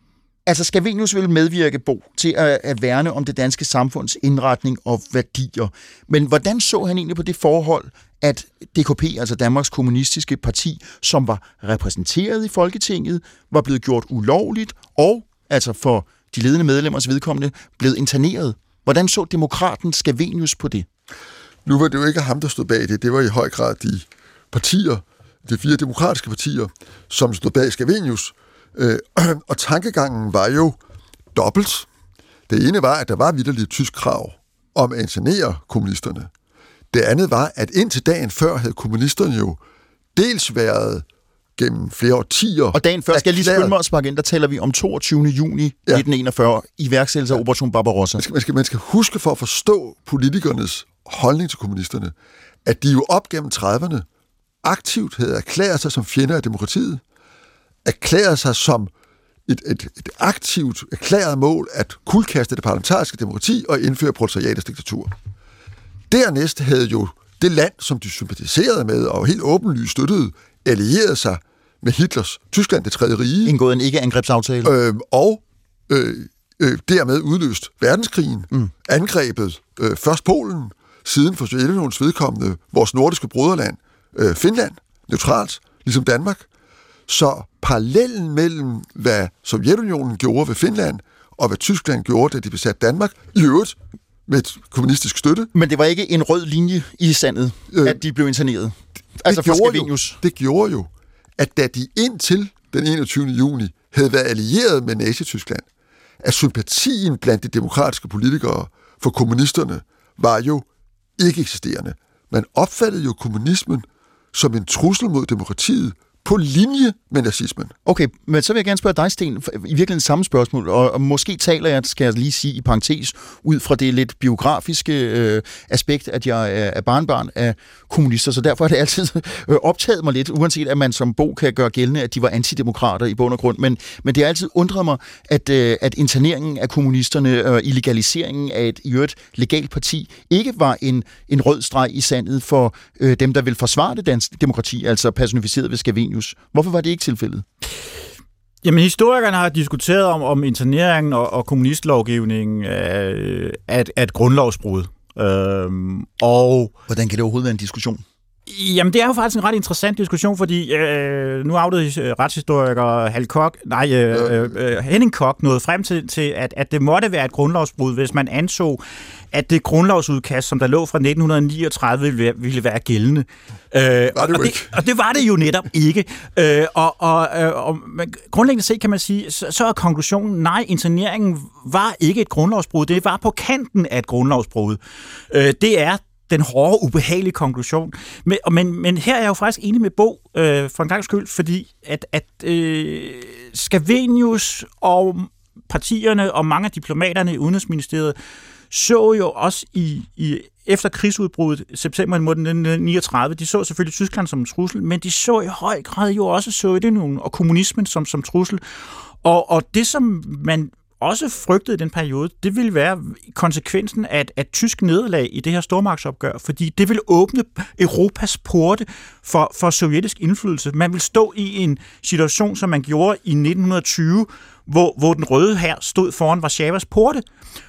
Altså, Scavenius ville medvirke, Bo, til at værne om det danske samfunds indretning og værdier. Men hvordan så han egentlig på det forhold, at DKP, altså Danmarks Kommunistiske Parti, som var repræsenteret i Folketinget, var blevet gjort ulovligt, og altså for de ledende medlemmers vedkommende blevet interneret? Hvordan så demokraten Scavenius på det? Nu var det jo ikke ham, der stod bag det. Det var i høj grad de partier, de 4 demokratiske partier, som stod bag Scavenius. Og tankegangen var jo dobbelt. Det ene var, at der var vitterligt et tysk krav om at internere kommunisterne. Det andet var, at indtil dagen før havde kommunisterne jo dels været gennem flere årtier... Og dagen før, skal jeg lige skynde mig at sparke ind, der taler vi om 22. juni 1941, iværksættelse af Operation Barbarossa. Man skal huske for at forstå politikernes holdning til kommunisterne, at de jo op gennem 30'erne aktivt havde erklæret sig som fjender af demokratiet, erklæret sig som et aktivt erklæret mål at kuldkaste det parlamentariske demokrati og indføre proletariatets diktatur. Dernæst havde jo det land, som de sympatiserede med og helt åbenlyst støttede, allieret sig med Hitlers Tyskland, det tredje rige. Indgået en ikke-angrebsaftale. Og dermed udløst verdenskrigen, angrebet først Polen, siden for Sovjetunionens vedkommende vores nordiske broderland, Finland, neutralt, ligesom Danmark. Så parallellen mellem, hvad Sovjetunionen gjorde ved Finland, og hvad Tyskland gjorde, da de besatte Danmark, i øvrigt med et kommunistisk støtte. Men det var ikke en rød linje i sandet, at de blev interneret? Det gjorde jo, at da de indtil den 21. juni havde været allieret med Nazi-Tyskland, at sympatien blandt de demokratiske politikere for kommunisterne var jo ikke eksisterende. Man opfattede jo kommunismen som en trussel mod demokratiet på linje med nazismen. Okay, men så vil jeg gerne spørge dig, Sten, i virkeligheden samme spørgsmål, og måske taler jeg, skal jeg lige sige i parentes, ud fra det lidt biografiske aspekt, at jeg er barnbarn af kommunister, så derfor har det altid optaget mig lidt, uanset at man som Bo kan gøre gældende, at de var antidemokrater i bund og grund, men det har altid undret mig, at interneringen af kommunisterne og illegaliseringen af et i øvrigt legalt parti ikke var en rød streg i sandet for dem, der vil forsvare det danske demokrati, altså personificeret ved Scavenius. Hvorfor var det ikke tilfældet? Jamen, historikerne har diskuteret om interneringen og kommunistlovgivningen er et grundlovsbrud. Og hvordan kan det overhovedet være en diskussion? Jamen, det er jo faktisk en ret interessant diskussion, fordi nu afdøde retshistoriker Henning Koch nåede frem til at det måtte være et grundlovsbrud, hvis man anså, at det grundlovsudkast, som der lå fra 1939, ville være gældende. Og det var det jo netop ikke. Men grundlæggende set kan man sige, så er konklusionen, nej, interneringen var ikke et grundlovsbrud. Det var på kanten af et grundlovsbrud. Det er den hårde, ubehagelige konklusion. Men her er jeg jo faktisk enig med Bo for en gang skyld, fordi at Scavenius og partierne og mange af diplomaterne i Udenrigsministeriet så jo også i efter krigsudbruddet september 1939, de så selvfølgelig Tyskland som en trussel, men de så i høj grad jo også Sovjetunionen og kommunismen som trussel. Og det, som man også frygtede i den periode, det ville være konsekvensen af et tysk nederlag i det her stormagtsopgør, fordi det ville åbne Europas porte for sovjetisk indflydelse. Man ville stå i en situation, som man gjorde i 1920, hvor den røde hær stod foran Warszawas porte,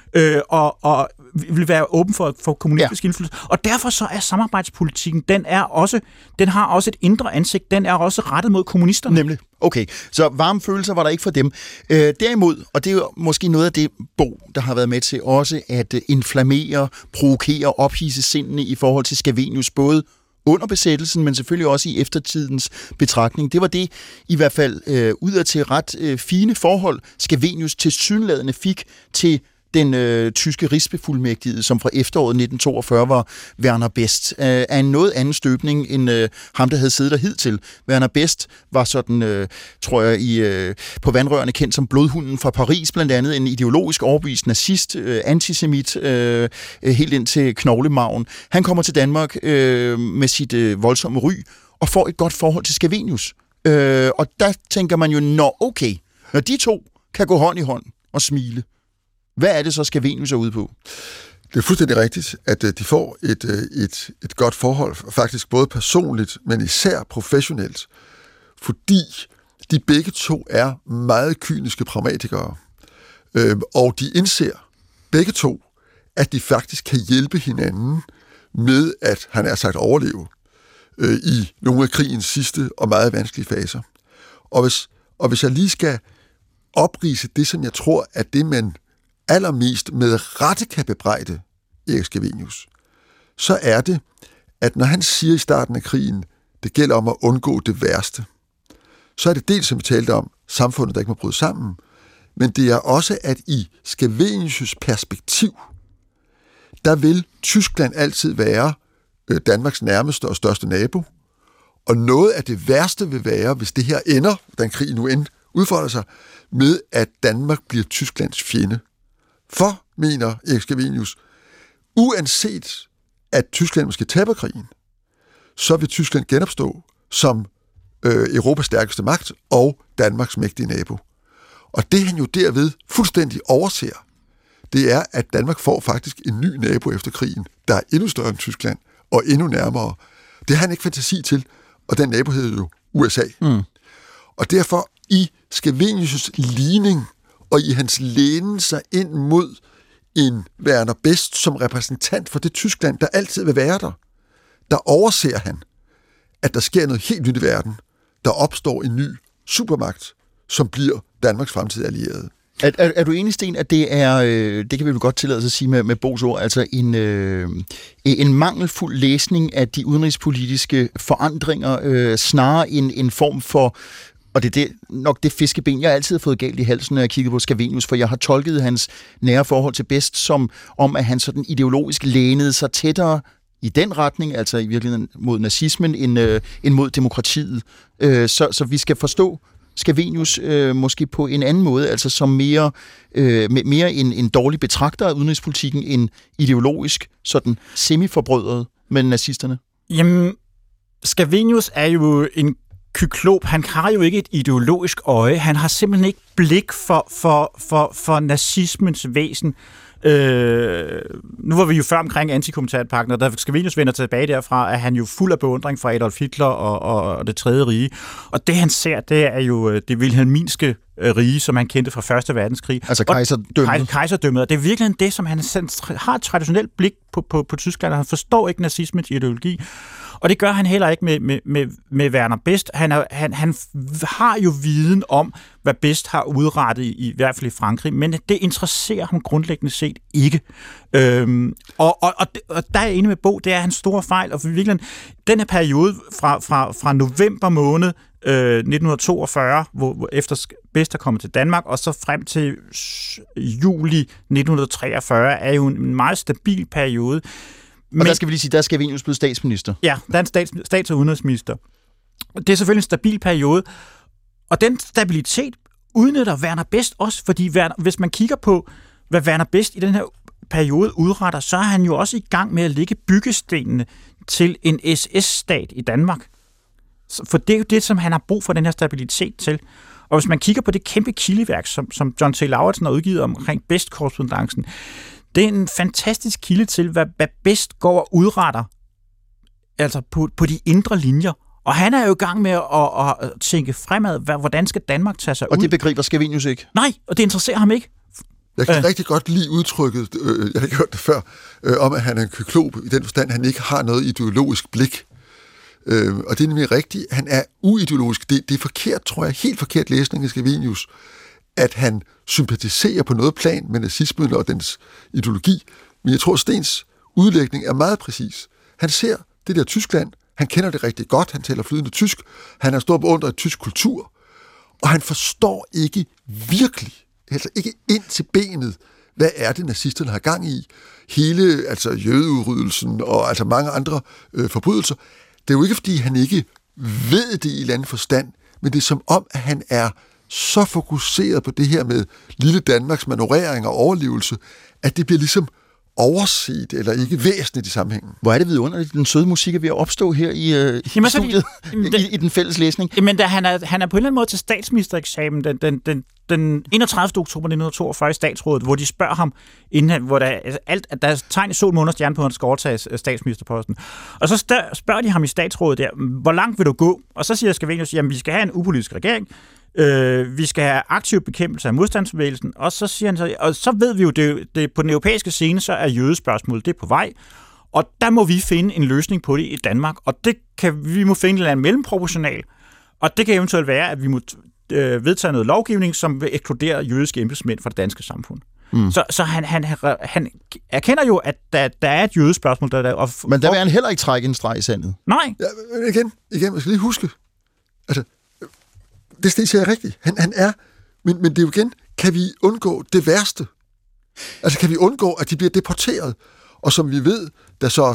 og vil være åben for kommunistisk indflydelse. Og derfor så er samarbejdspolitikken, den har også et indre ansigt, den er også rettet mod kommunisterne. Nemlig. Okay, så varme følelser var der ikke for dem. Derimod, og det er jo måske noget af det, Bo, der har været med til også at inflammere, provokere, ophidse sindene i forhold til Scavenius, både under besættelsen, men selvfølgelig også i eftertidens betragtning. Det var det, i hvert fald udadtil ret fine forhold, Scavenius tilsyneladende fik til den tyske rigsbefuldmægtigede, som fra efteråret 1942 var Werner Best, af en noget anden støbning end ham, der havde siddet der hidtil. Werner Best var sådan, tror jeg, på vandrørene kendt som blodhunden fra Paris, blandt andet en ideologisk overbevist nazist, antisemit, helt ind til knoglemagen. Han kommer til Danmark med sit voldsomme ry og får et godt forhold til Scavenius. Og der tænker man jo, okay, når de to kan gå hånd i hånd og smile, hvad er det så, Scavenius er ude på? Det er fuldstændig rigtigt, at de får et godt forhold, faktisk både personligt, men især professionelt, fordi de begge to er meget kyniske pragmatikere. Og de indser begge to, at de faktisk kan hjælpe hinanden med at, han er sagt, overleve i nogle af krigens sidste og meget vanskelige faser. Og hvis jeg lige skal oprise det, som jeg tror, at det man allermest med rette kan bebrejde Erik Scavenius, så er det, at når han siger i starten af krigen, det gælder om at undgå det værste, så er det dels, som vi talte om, samfundet, der ikke må bryde sammen, men det er også, at i Scavenius' perspektiv, der vil Tyskland altid være Danmarks nærmeste og største nabo, og noget af det værste vil være, hvis det her ender, den krig nu udfolder sig, med at Danmark bliver Tysklands fjende. For, mener Erik Scavenius, uanset at Tyskland måske taber krigen, så vil Tyskland genopstå som Europas stærkeste magt og Danmarks mægtige nabo. Og det han jo derved fuldstændig overser, det er, at Danmark får faktisk en ny nabo efter krigen, der er endnu større end Tyskland og endnu nærmere. Det har han ikke fantasi til, og den nabo hedder jo USA. Mm. Og derfor i Scavenius' ligning og i hans lænen sig ind mod en Werner Best som repræsentant for det Tyskland, der altid vil være der overser han, at der sker noget helt nyt i verden. Der opstår en ny supermagt, som bliver Danmarks fremtidige allierede. Er du enig, Sten, at det er, det kan vi vel godt tillade sig at sige med Bo's ord, altså en mangelfuld læsning af de udenrigspolitiske forandringer, snarere en form for, og det er nok det fiskeben, jeg altid har fået galt i halsen, når jeg kiggede på Scavenius, for jeg har tolket hans nære forhold til Best som om, at han sådan ideologisk lænede sig tættere i den retning, altså i virkeligheden mod nazismen, end mod demokratiet. Så vi skal forstå Scavenius måske på en anden måde, altså som mere en dårlig betragter af udenrigspolitikken end ideologisk sådan semiforbrødret med nazisterne? Jamen, Scavenius er jo en kyklop. Han har jo ikke et ideologisk øje. Han har simpelthen ikke blik for nazismens væsen. Nu var vi jo før omkring antikommunistpagten, og da Scavenius vender tilbage derfra, er han jo fuld af beundring for Adolf Hitler og det tredje rige. Og det han ser, det er jo det wilhelminske rige, som han kendte fra Første Verdenskrig. Altså kejserdømmet. Kejserdømmet. Og det er virkelig det, som han har et traditionelt blik på Tyskland, og han forstår ikke nazismens ideologi. Og det gør han heller ikke med Werner Best. Han har jo viden om, hvad Best har udrettet i hvert fald i Frankrig, men det interesserer ham grundlæggende set ikke. Og der er jeg enig med Bo, det er hans store fejl, og virkelig den her periode fra november måned 1942, hvor efter Best er kommet til Danmark, og så frem til juli 1943, er jo en meget stabil periode. Men der skal vi lige sige, der skal Scavenius blive statsminister. Ja, der er en stats- og udenrigsminister. Det er selvfølgelig en stabil periode, og den stabilitet udnytter Werner Best også, fordi hvis man kigger på, hvad Werner Best i den her periode udretter, så er han jo også i gang med at lægge byggestenene til en SS-stat i Danmark. For det er jo det, som han har brug for den her stabilitet til. Og hvis man kigger på det kæmpe kildeværk, som John T. Lauritsen har udgivet omkring Best-korrespondancen, det er en fantastisk kilde til, hvad Best går og udretter, altså på de indre linjer. Og han er jo i gang med at tænke fremad, hvordan skal Danmark tage sig ud? Og det begriber Scavenius ikke? Nej, og det interesserer ham ikke. Jeg kan rigtig godt lide udtrykket, jeg har ikke hørt det før, om at han er en kyklop, i den forstand, han ikke har noget ideologisk blik. Og det er nemlig rigtigt. Han er uideologisk. Det er forkert, tror jeg, helt forkert læsning af Scavenius, at han sympatiserer på noget plan med nazismen og dens ideologi. Men jeg tror, Stens udlægning er meget præcis. Han ser det der Tyskland, han kender det rigtig godt, han taler flydende tysk, han har stor beundret tysk kultur, og han forstår ikke virkelig, altså ikke ind til benet, hvad er det, nazisterne har gang i. Hele altså jødeudryddelsen og altså mange andre forbrydelser. Det er jo ikke, fordi han ikke ved det i en eller anden forstand, men det er som om, at han er så fokuseret på det her med lille Danmarks manøvrering og overlevelse, at det bliver ligesom overset eller ikke væsentligt i sammenhængen. Hvor er det vidunderligt, den søde musik er ved at opstå her i studiet, i den fælles læsning. Men da han er på en eller anden måde til statsministereksamen den 31. oktober 1942 i statsrådet, hvor de spørger ham, hvor der er tegn i sol, måned og stjerne på, at han skal overtage statsministerposten. Og så spørger de ham i statsrådet der, hvor langt vil du gå? Og så siger Scavenius, jamen vi skal have en upolitisk regering, vi skal have aktiv bekæmpelse af modstandsbevægelsen, og så siger han så, og så ved vi jo, det på den europæiske scene, så er jødespørgsmålet, det er på vej, og der må vi finde en løsning på det i Danmark, og vi må finde en eller anden mellemproportional, og det kan eventuelt være, at vi må vedtage noget lovgivning, som vil ekskludere jødiske embedsmænd fra det danske samfund. Så han erkender jo, at der er et jødespørgsmål. Men der vil han heller ikke trække en streg i sandet. Nej. Ja, igen, jeg skal lige huske, altså, det Sten siger rigtigt. Han er, men det er jo igen, kan vi undgå det værste? Altså, kan vi undgå, at de bliver deporteret? Og som vi ved, da så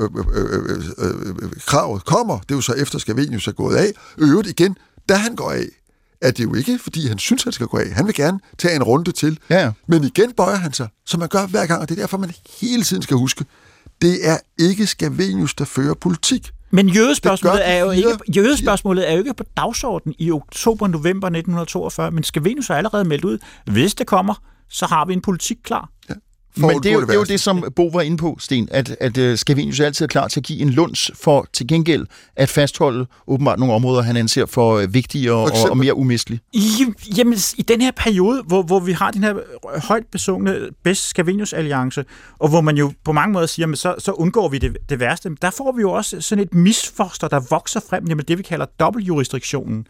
kravet kommer, det er jo så efter Scavenius er gået af, øvrigt igen, da han går af, er det jo ikke, fordi han synes, han skal gå af. Han vil gerne tage en runde til. Ja. Men igen bøjer han sig, som man gør hver gang, og det er derfor, man hele tiden skal huske, det er ikke Scavenius, der fører politik. Men jødespørgsmålet er jo ikke på dagsordenen i oktober-november 1942, men Scavenius har allerede meldt ud, hvis det kommer, så har vi en politik klar. Ja. Men det er jo det, som Bo var inde på, Sten, at Scavenius altid er klar til at give en luns for til gengæld at fastholde åbenbart nogle områder, han anser for vigtigere og mere umistelige. Jamen, i den her periode, hvor vi har den her højt besungne Best Scavenius-alliance, og hvor man jo på mange måder siger, så undgår vi det værste, der får vi jo også sådan et misfoster, der vokser frem, nemlig det, vi kalder dobbeltjurisdiktionen,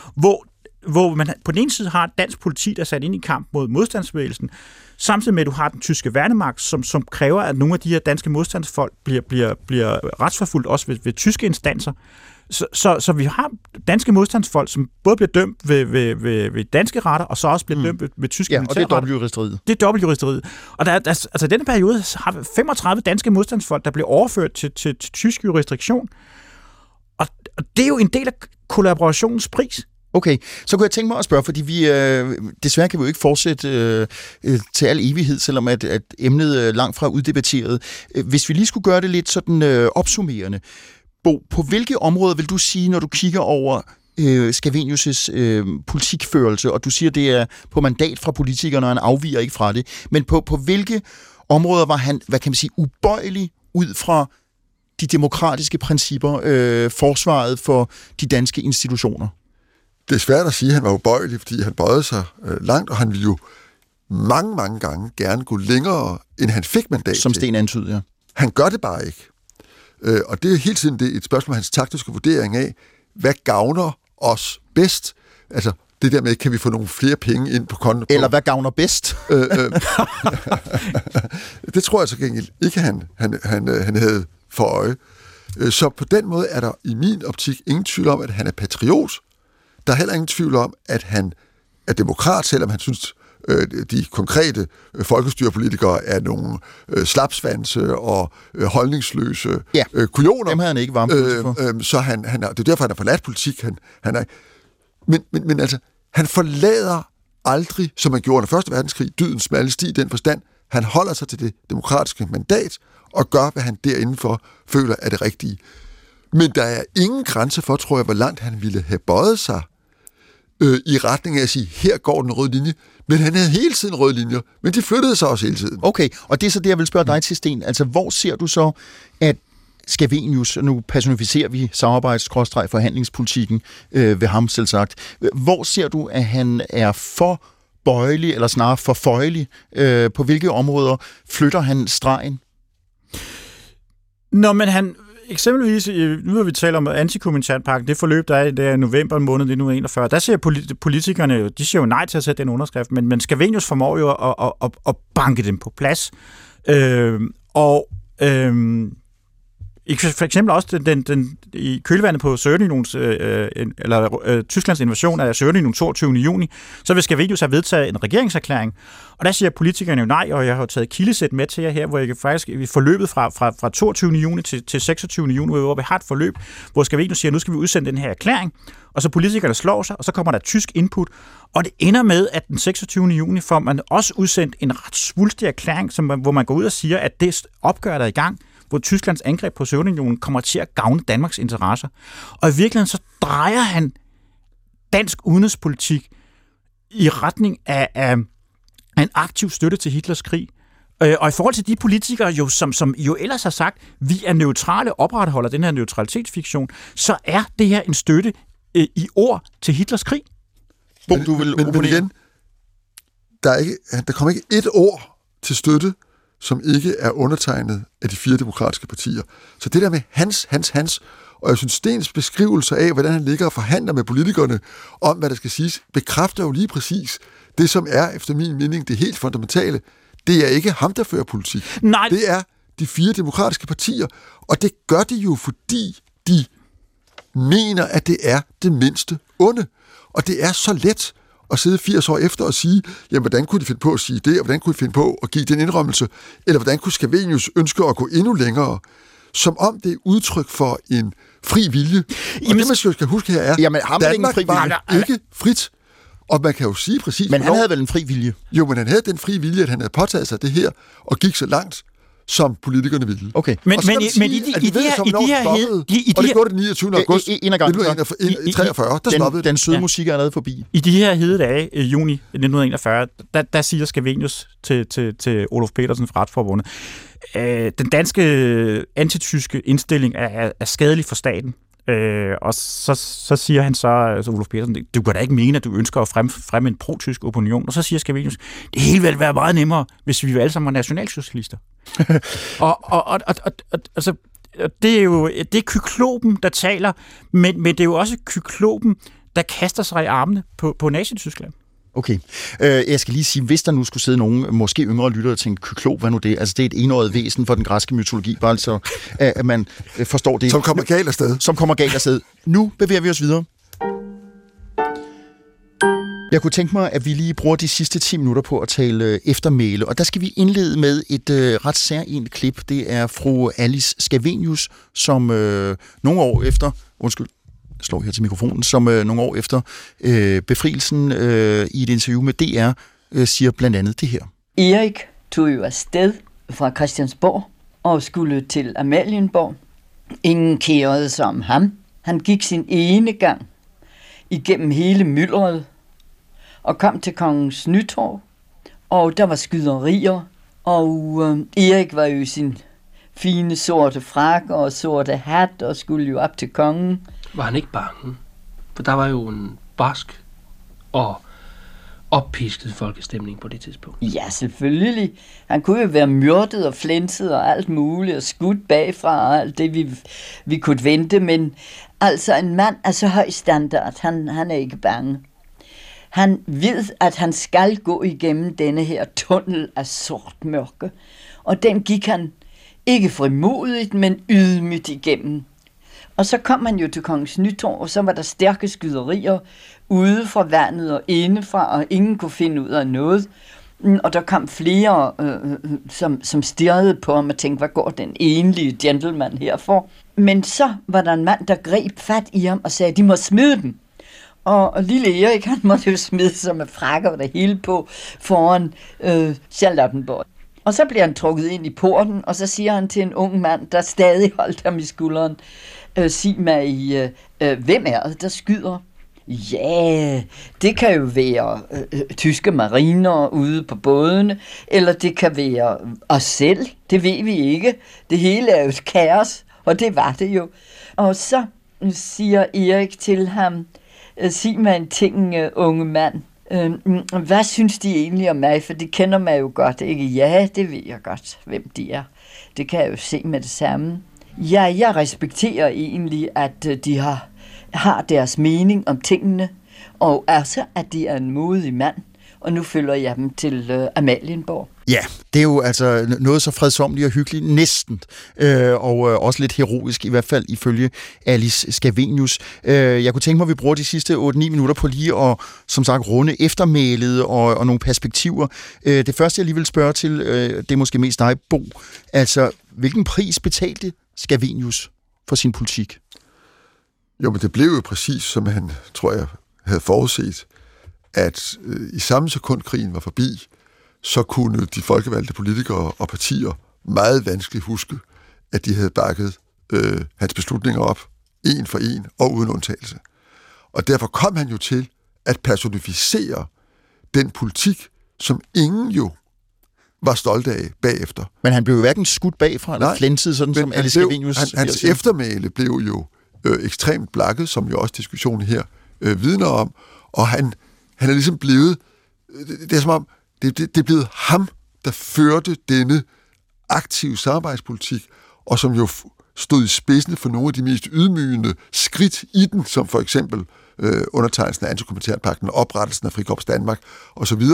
hvor man på den ene side har dansk politi, der er sat ind i kamp mod modstandsbevægelsen, samtidig med, at du har den tyske værnemagt, som kræver, at nogle af de her danske modstandsfolk bliver retsforfulgt også ved tyske instanser. Så vi har danske modstandsfolk, som både bliver dømt ved danske retter, og så også bliver dømt ved tyske militærretter. Og det er dobbeltjuristeriet. Det er dobbeltjuristeriet. Og altså, i denne periode har 35 danske modstandsfolk, der bliver overført til tysk jurisdiktion. Og det er jo en del af kollaborationens pris. Okay, så kunne jeg tænke mig at spørge, fordi vi desværre kan vi jo ikke fortsætte til al evighed, selvom at emnet langt fra uddebatteret. Hvis vi lige skulle gøre det lidt sådan opsummerende. Bo, på hvilke områder vil du sige, når du kigger over Scavenius' politikførelse, og du siger, det er på mandat fra politikerne, og han afviger ikke fra det, men på hvilke områder var han, hvad kan man sige, ubøjelig ud fra de demokratiske principper, forsvaret for de danske institutioner? Det er svært at sige, at han var ubøjelig, fordi han bøjede sig langt, og han ville jo mange gange gerne gå længere, end han fik mandat. Som Sten antydede, ja. Han gør det bare ikke. Og det er hele tiden et spørgsmål om hans taktiske vurdering af, hvad gavner os bedst? Altså, det der med, kan vi få nogle flere penge ind på konto? Eller hvad gavner bedst? Det tror jeg så gengæld ikke, han havde for øje. Så på den måde er der i min optik ingen tvivl om, at han er patriot. Der er heller ingen tvivl om, at han er demokrat, selvom han synes, de konkrete folkestyrepolitikere er nogle slapsvanse og holdningsløse kujoner. Dem havde han ikke varmt for. Så det er derfor, han har forladt politik. Han er, men altså, han forlader aldrig, som han gjorde under Første Verdenskrig, dydens smalle sti i den forstand. Han holder sig til det demokratiske mandat og gør, hvad han derindenfor føler er det rigtige. Men der er ingen grænse for, tror jeg, hvor langt han ville have bøjet sig i retning af at sige, her går den røde linje. Men han havde hele tiden røde linjer, men de flyttede sig også hele tiden. Okay, og det er så det, jeg vil spørge dig til, Sten. Altså, hvor ser du så, at Scavenius, nu personificerer vi samarbejds-forhandlingspolitikken ved ham selv sagt, hvor ser du, at han er for bøjelig, eller snarere for føjelig? På hvilke områder flytter han stregen? Nå, men han eksempelvis, nu har vi talt om antikominternpakken, det forløb, der er i november måned 1941, der siger politikerne jo, de siger jo nej til at sætte den underskrift, men Scavenius formår jo at banke dem på plads. For eksempel også den i kølvandet på Sovjetunionens Tysklands invasion af Sovjetunionen 22. juni, så vil Scavenius have vedtaget en regeringserklæring, og der siger politikerne jo nej, og jeg har taget kildesæt med til jer her, hvor jeg faktisk i forløbet fra 22. juni til 26. juni, hvor vi har et forløb, hvor Scavenius siger, nu skal vi udsende den her erklæring, og så politikerne slår sig, og så kommer der tysk input, og det ender med, at den 26. juni får man også udsendt en ret svulstig erklæring, hvor man går ud og siger, at det opgør der i gang, hvor Tysklands angreb på Sovjetunionen kommer til at gavne Danmarks interesser. Og i virkeligheden så drejer han dansk udenrigspolitik i retning af en aktiv støtte til Hitlers krig. Og i forhold til de politikere, jo, som jo ellers har sagt, vi er neutrale, opretholder den her neutralitetsfiktion, så er det her en støtte i ord til Hitlers krig. Bo, du vil men igen, der kommer ikke et ord til støtte, som ikke er undertegnet af de 4 demokratiske partier. Så det der med hans, og jeg synes, Stens beskrivelse af, hvordan han ligger og forhandler med politikerne om, hvad der skal siges, bekræfter jo lige præcis det, som er, efter min mening, det helt fundamentale. Det er ikke ham, der fører politik. Nej. Det er de 4 demokratiske partier, og det gør de jo, fordi de mener, at det er det mindste onde. Og det er så let at sidde 80 år efter og sige, jamen, hvordan kunne de finde på at sige det, og hvordan kunne de finde på at give den indrømmelse, eller hvordan kunne Scavenius ønske at gå endnu længere, som om det er udtryk for en fri vilje. Og det, man skal huske her, er, jamen, Danmark var ikke frit. Og man kan jo sige præcis... Men han havde vel en fri vilje? Jo, men han havde den fri vilje, at han havde påtaget sig det her, og gik så langt, som politikerne ville. Okay. Men i de her... Og det gjorde det 29. august 1943, der stoppede den søde musik er allerede forbi. I de her hededage, juni 1941, der siger Scavenius til Olof Petersen fra Retsforbundet, den danske antityske indstilling er skadelig for staten. Og så siger han altså Olof Petersen, du kan da ikke mene, at du ønsker at fremme en pro-tysk opinion. Og så siger Scavenius, det hele vil være meget nemmere, hvis vi alle sammen var nationalsocialister. Altså, det er jo det er Kyklopen, der taler, men det er jo også Kyklopen, der kaster sig i armene på Nazi-Tyskland. Okay. Jeg skal lige sige, hvis der nu skulle sidde nogen, måske yngre lyttere, og tænke, Kyklop, hvad nu det? Altså, det er et enåret væsen for den græske mytologi, bare så at man forstår det. Som kommer galt afsted. Nu bevæger vi os videre. Jeg kunne tænke mig, at vi lige bruger de sidste 10 minutter på at tale eftermæle, og der skal vi indlede med et ret særligt klip. Det er fru Alice Scavenius, som nogle år efter... slår her til mikrofonen, som nogle år efter befrielsen i et interview med DR siger blandt andet det her. Erik tog jo afsted fra Christiansborg og skulle til Amalienborg. Ingen kærede sig om ham. Han gik sin ene gang igennem hele myldret og kom til Kongens Nytorv, og der var skyderier, og Erik var jo i sin fine sorte frak og sorte hat og skulle jo op til kongen. Var han ikke bange? For der var jo en barsk og oppisket folkestemning på det tidspunkt. Ja, selvfølgelig. Han kunne jo være myrdet og flænset og alt muligt, og skudt bagfra og alt det, vi kunne vente, men altså en mand af så høj standard, han er ikke bange. Han ved, at han skal gå igennem denne her tunnel af sort mørke, og den gik han ikke frimodigt, men ydmygt igennem. Og så kom man jo til Kongens Nytorv, og så var der stærke skyderier ude fra vandet og indefra, og ingen kunne finde ud af noget. Og der kom flere, som stirrede på ham og tænkte, hvad går den enlige gentleman her for? Men så var der en mand, der greb fat i ham og sagde, de må smide dem. Og lille Erik, han måtte jo smide sig med frakker og det hele på foran Charlottenborg. Og så bliver han trukket ind i porten, og så siger han til en ung mand, der stadig holdt ham i skulderen, sig mig, hvem er det, der skyder? Ja, det kan jo være tyske mariner ude på bådene, eller det kan være os selv, det ved vi ikke. Det hele er jo et kaos, og det var det jo. Og så siger Erik til ham, sig mig en ting, unge mand. Hvad synes de egentlig om mig? For de kender mig jo godt, ikke? Ja, det ved jeg godt, hvem de er. Det kan jeg jo se med det samme. Ja, jeg respekterer egentlig, at de har deres mening om tingene, og altså, at de er en modig mand. Og nu følger jeg dem til Amalienborg. Ja, det er jo altså noget så fredsomligt og hyggeligt, næsten, og også lidt heroisk, i hvert fald ifølge Alice Scavenius. Jeg kunne tænke mig, at vi bruger de sidste 8-9 minutter på lige at, som sagt, runde eftermælet og nogle perspektiver. Det første, jeg lige vil spørge til, det er måske mest dig, Bo. Altså, hvilken pris betalte Scavenius for sin politik? Jo, men det blev jo præcis, som han, tror jeg, havde forudset, at i samme sekund krigen var forbi, så kunne de folkevalgte politikere og partier meget vanskeligt huske, at de havde bakket hans beslutninger op, en for en og uden undtagelse. Og derfor kom han jo til at personificere den politik, som ingen jo var stolte af bagefter. Men han blev jo hverken skudt bagfra eller flænset, sådan som Alice Scavenius. Hans eftermæle blev jo ekstremt blakket, som jo også diskussionen her vidner om, og han han er ligesom blevet, det er som om, det er blevet ham, der førte denne aktive samarbejdspolitik, og som jo stod i spidsen for nogle af de mest ydmygende skridt i den, som for eksempel undertegnelsen af Antikominternpagten, oprettelsen af Frikorps Danmark osv.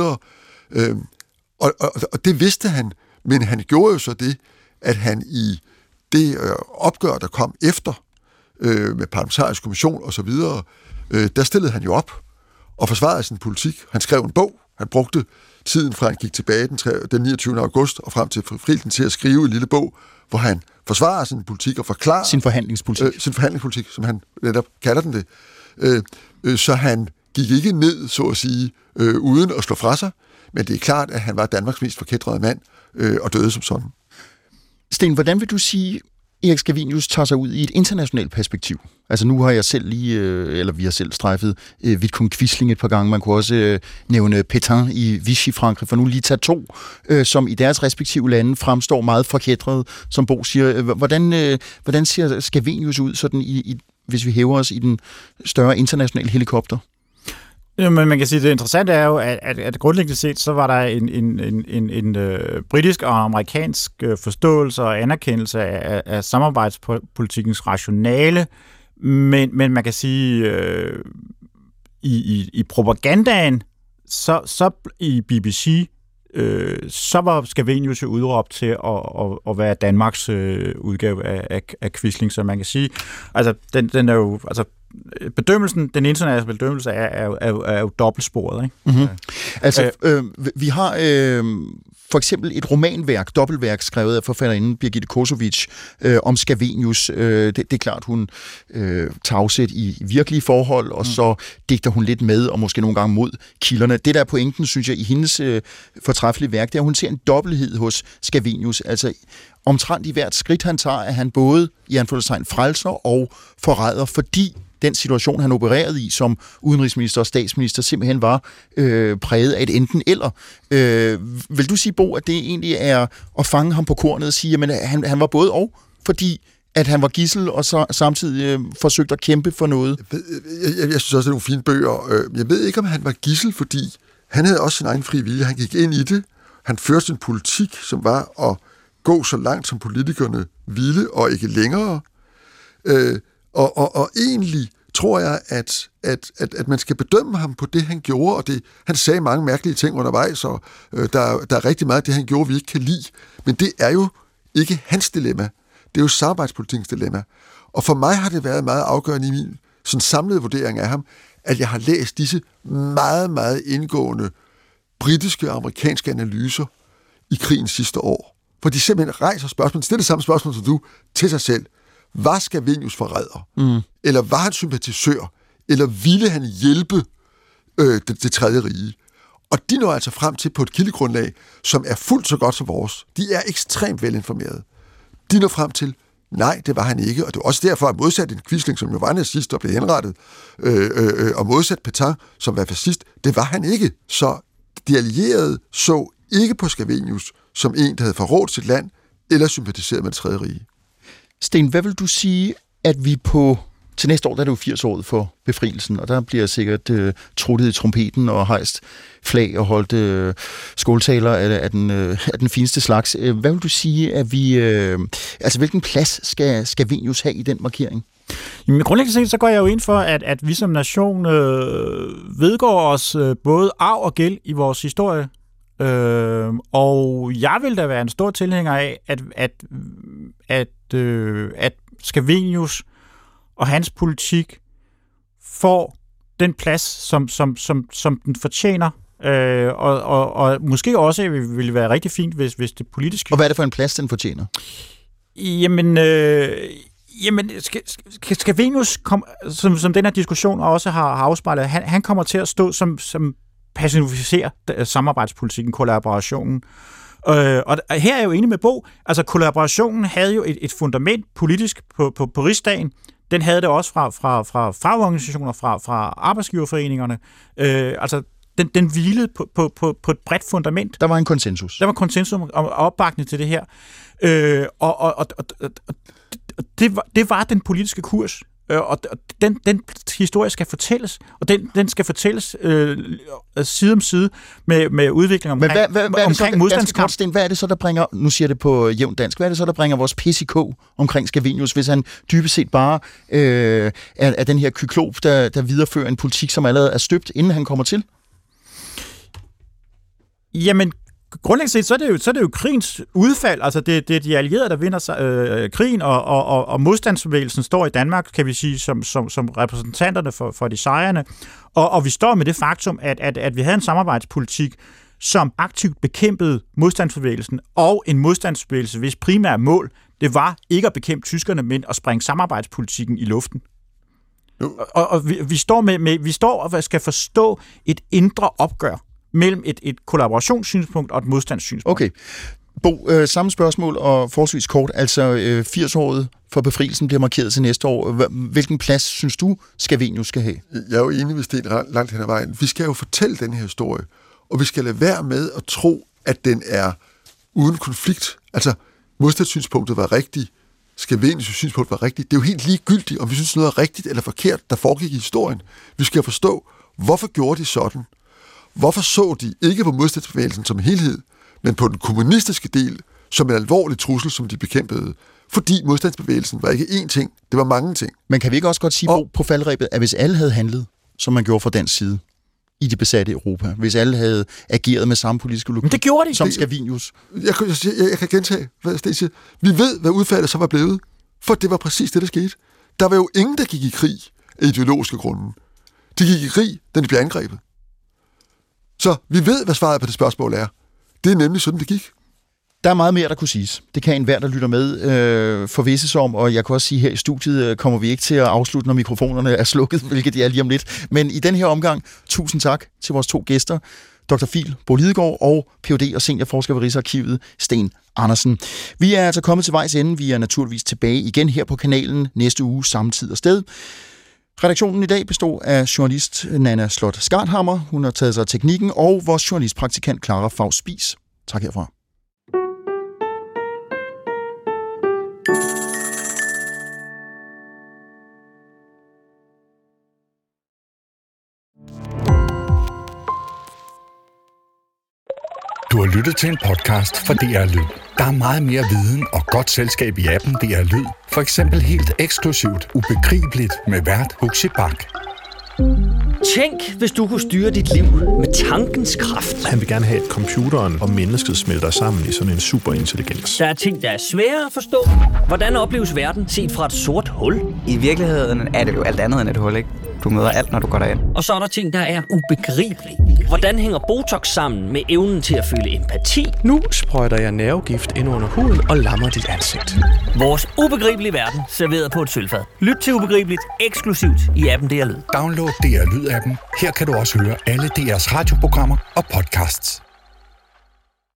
Og det vidste han, men han gjorde jo så det, at han i det opgør, der kom efter, med parlamentarisk kommission osv., der stillede han jo op og forsvarede sin politik. Han skrev en bog. Han brugte tiden fra han gik tilbage den 29. august og frem til frivilden til at skrive en lille bog, hvor han forsvarer sin politik og forklarer sin forhandlingspolitik. Sin forhandlingspolitik, som han netop kalder den det. Så han gik ikke ned, så at sige, uden at slå fra sig, men det er klart, at han var Danmarks mest forkætrede mand og døde som sådan. Sten, hvordan vil du sige, Erik Scavenius tager sig ud i et internationalt perspektiv? Altså nu har jeg selv vi har selv strejfet Vidkun Quisling et par gange. Man kunne også nævne Pétain i Vichy, Frankrig, for nu lige tage to, som i deres respektive lande fremstår meget forkætrede, som Bo siger. Hvordan ser Scavenius ud, sådan hvis vi hæver os i den større internationale helikopter? Men man kan sige, at det interessante er jo, at grundlæggende set, så var der en britisk og amerikansk forståelse og anerkendelse af samarbejdspolitikkens rationale, men man kan sige, i propagandaen, så i BBC, så var Scavenius udråbt til at være Danmarks udgave af Quisling, så man kan sige, altså den er jo, altså den internationale bedømmelse er jo dobbeltsporet, ikke? Mm-hmm. Altså, vi har for eksempel et romanværk, dobbeltværk, skrevet af forfatterinden Birgitte Kosovic om Scavenius. Det er klart, hun tager afsæt i virkelige forhold, og så digter hun lidt med, og måske nogle gange mod kilderne. Det der er pointen, synes jeg, i hendes fortræffelige værk, det er, at hun ser en dobbelthed hos Scavenius. Altså, omtrent i hvert skridt, han tager, er han både i anførselstegn frelser og forræder, fordi den situation, han opererede i som udenrigsminister og statsminister, simpelthen var præget af et enten eller. Vil du sige, Bo, at det egentlig er at fange ham på kornet og sige, at han var både og, fordi at han var gidsel og så samtidig forsøgte at kæmpe for noget? Jeg synes også, det er nogle fine bøger. Jeg ved ikke, om han var gidsel, fordi han havde også sin egen fri vilje. Han gik ind i det. Han førte sin politik, som var at gå så langt, som politikerne ville, og ikke længere. Og egentlig tror jeg, at man skal bedømme ham på det, han gjorde, og det, han sagde mange mærkelige ting undervejs, og der er rigtig meget af det, han gjorde, vi ikke kan lide. Men det er jo ikke hans dilemma. Det er jo samarbejdspolitikens dilemma. Og for mig har det været meget afgørende i min sådan samlede vurdering af ham, at jeg har læst disse meget, meget indgående britiske og amerikanske analyser i krigens sidste år. For de simpelthen rejser spørgsmål, stiller samme spørgsmål som du, til sig selv. Var Scavenius forræder? Eller var han sympatisør? Eller ville han hjælpe det tredje rige? Og de når altså frem til på et kildegrundlag, som er fuldt så godt som vores. De er ekstremt velinformerede. De når frem til, nej, det var han ikke. Og det er også derfor, at modsat en Quisling, som jo var nazist og blev henrettet, og modsat Pétain, som var fascist, det var han ikke. Så de allierede så ikke på Scavenius som en, der havde forrådt sit land, eller sympatiseret med det tredje rige. Sten, hvad vil du sige, at vi til næste år, der er det jo 80-året for befrielsen, og der bliver sikkert truttet i trompeten og hejst flag og holdt skåltaler af den fineste slags. Hvad vil du sige, at vi... hvilken plads skal Scavenius have i den markering? Jamen, grundlæggende set, så går jeg jo ind for, at vi som nation vedgår os både arv og gæld i vores historie. Og jeg vil da være en stor tilhænger af, at Scavenius og hans politik får den plads, som den fortjener. Og måske også ville være rigtig fint, hvis det politiske... Og hvad er det for en plads, den fortjener? Jamen, Scavenius, som den her diskussion også har afspejlet, han kommer til at stå som personificerer samarbejdspolitikken, kollaborationen. Og her er jeg jo enig med Bo. Altså, kollaborationen havde jo et fundament politisk på Rigsdagen. Den havde det også fra fagorganisationer, fra arbejdsgiverforeningerne. Den hvilede på et bredt fundament. Der var en konsensus. Der var konsensus om opbakning til det her. Det var den politiske kurs, og den historie skal fortælles, og den skal fortælles side om side med udvikling omkring, omkring modstandskamp. Hvad er det så, der bringer, nu siger det på jævnt dansk, hvad er det så, der bringer vores pis i kog omkring Scavenius, hvis han dybest set bare er den her kyklop, der viderefører en politik, som allerede er støbt, inden han kommer til? Jamen, grundlæggende set, så er det jo krigens udfald. Altså, det er de allierede, der vinder krigen, og modstandsbevægelsen står i Danmark, kan vi sige, som repræsentanterne for de sejrende. Og vi står med det faktum, at vi havde en samarbejdspolitik, som aktivt bekæmpede modstandsbevægelsen, og en modstandsbevægelse, hvis primære mål, det var ikke at bekæmpe tyskerne, men at sprænge samarbejdspolitikken i luften. Og vi står og skal forstå et indre opgør mellem et kollaborationssynspunkt og et modstandssynspunkt. Okay. Bo, samme spørgsmål og forholdsvis kort. Altså 80-året for befrielsen bliver markeret til næste år. Hvilken plads synes du, Scavenius skal have? Jeg er jo enig med Sten langt hen ad vejen. Vi skal jo fortælle den her historie, og vi skal lade være med at tro, at den er uden konflikt. Altså, modstandssynspunktet var rigtigt, Scavenius' synspunkt var rigtigt. Det er jo helt ligegyldigt, om vi synes noget er rigtigt eller forkert, der foregik i historien. Vi skal forstå, hvorfor gjorde de sådan? Hvorfor så de ikke på modstandsbevægelsen som helhed, men på den kommunistiske del som en alvorlig trussel, som de bekæmpede? Fordi modstandsbevægelsen var ikke én ting, det var mange ting. Men kan vi ikke også godt sige på faldrebet, at hvis alle havde handlet, som man gjorde fra dansk side, i det besatte Europa, hvis alle havde ageret med samme politiske logik, det gjorde de. Som Scavenius? Jeg kan gentage, hvad Sten siger. Vi ved, hvad udfaldet så var blevet, for det var præcis det, der skete. Der var jo ingen, der gik i krig af ideologiske grunde. De gik i krig, da de blev angrebet. Så vi ved, hvad svaret på det spørgsmål er. Det er nemlig sådan, det gik. Der er meget mere, der kunne siges. Det kan enhver, der lytter med, forvisses om, og jeg kan også sige, her i studiet kommer vi ikke til at afslutte, når mikrofonerne er slukket, hvilket de er lige om lidt. Men i den her omgang, tusind tak til vores to gæster, Dr. Fil Bo Lidegaard og Ph.D. og seniorforsker ved Rigsarkivet, Sten Andersen. Vi er altså kommet til vejs ende. Vi er naturligvis tilbage igen her på kanalen næste uge, samme tid og sted. Redaktionen i dag består af journalist Nanna Slot Skarthammer, hun har taget sig af teknikken, og vores journalistpraktikant Clara Faust Spies. Tak herfra. Du har lyttet til en podcast fra DR Lyd. Der er meget mere viden og godt selskab i appen DR Lyd. For eksempel helt eksklusivt Ubegribeligt med vært Huxi Bach. Tænk, hvis du kunne styre dit liv med tankens kraft. Han vil gerne have, at computeren og mennesket smelter sammen i sådan en superintelligens. Der er ting, der er svære at forstå. Hvordan opleves verden set fra et sort hul? I virkeligheden er det jo alt andet end et hul, ikke? Du møder alt, når du går derind. Og så er der ting, der er ubegribelige. Hvordan hænger Botox sammen med evnen til at føle empati? Nu sprøjter jeg nervegift ind under huden og lammer dit ansigt. Vores ubegribelige verden, serveret på et sølvfad. Lyt til Ubegribeligt eksklusivt i appen DR Lyd. Download DR Lyd-appen. Her kan du også høre alle DR's radioprogrammer og podcasts.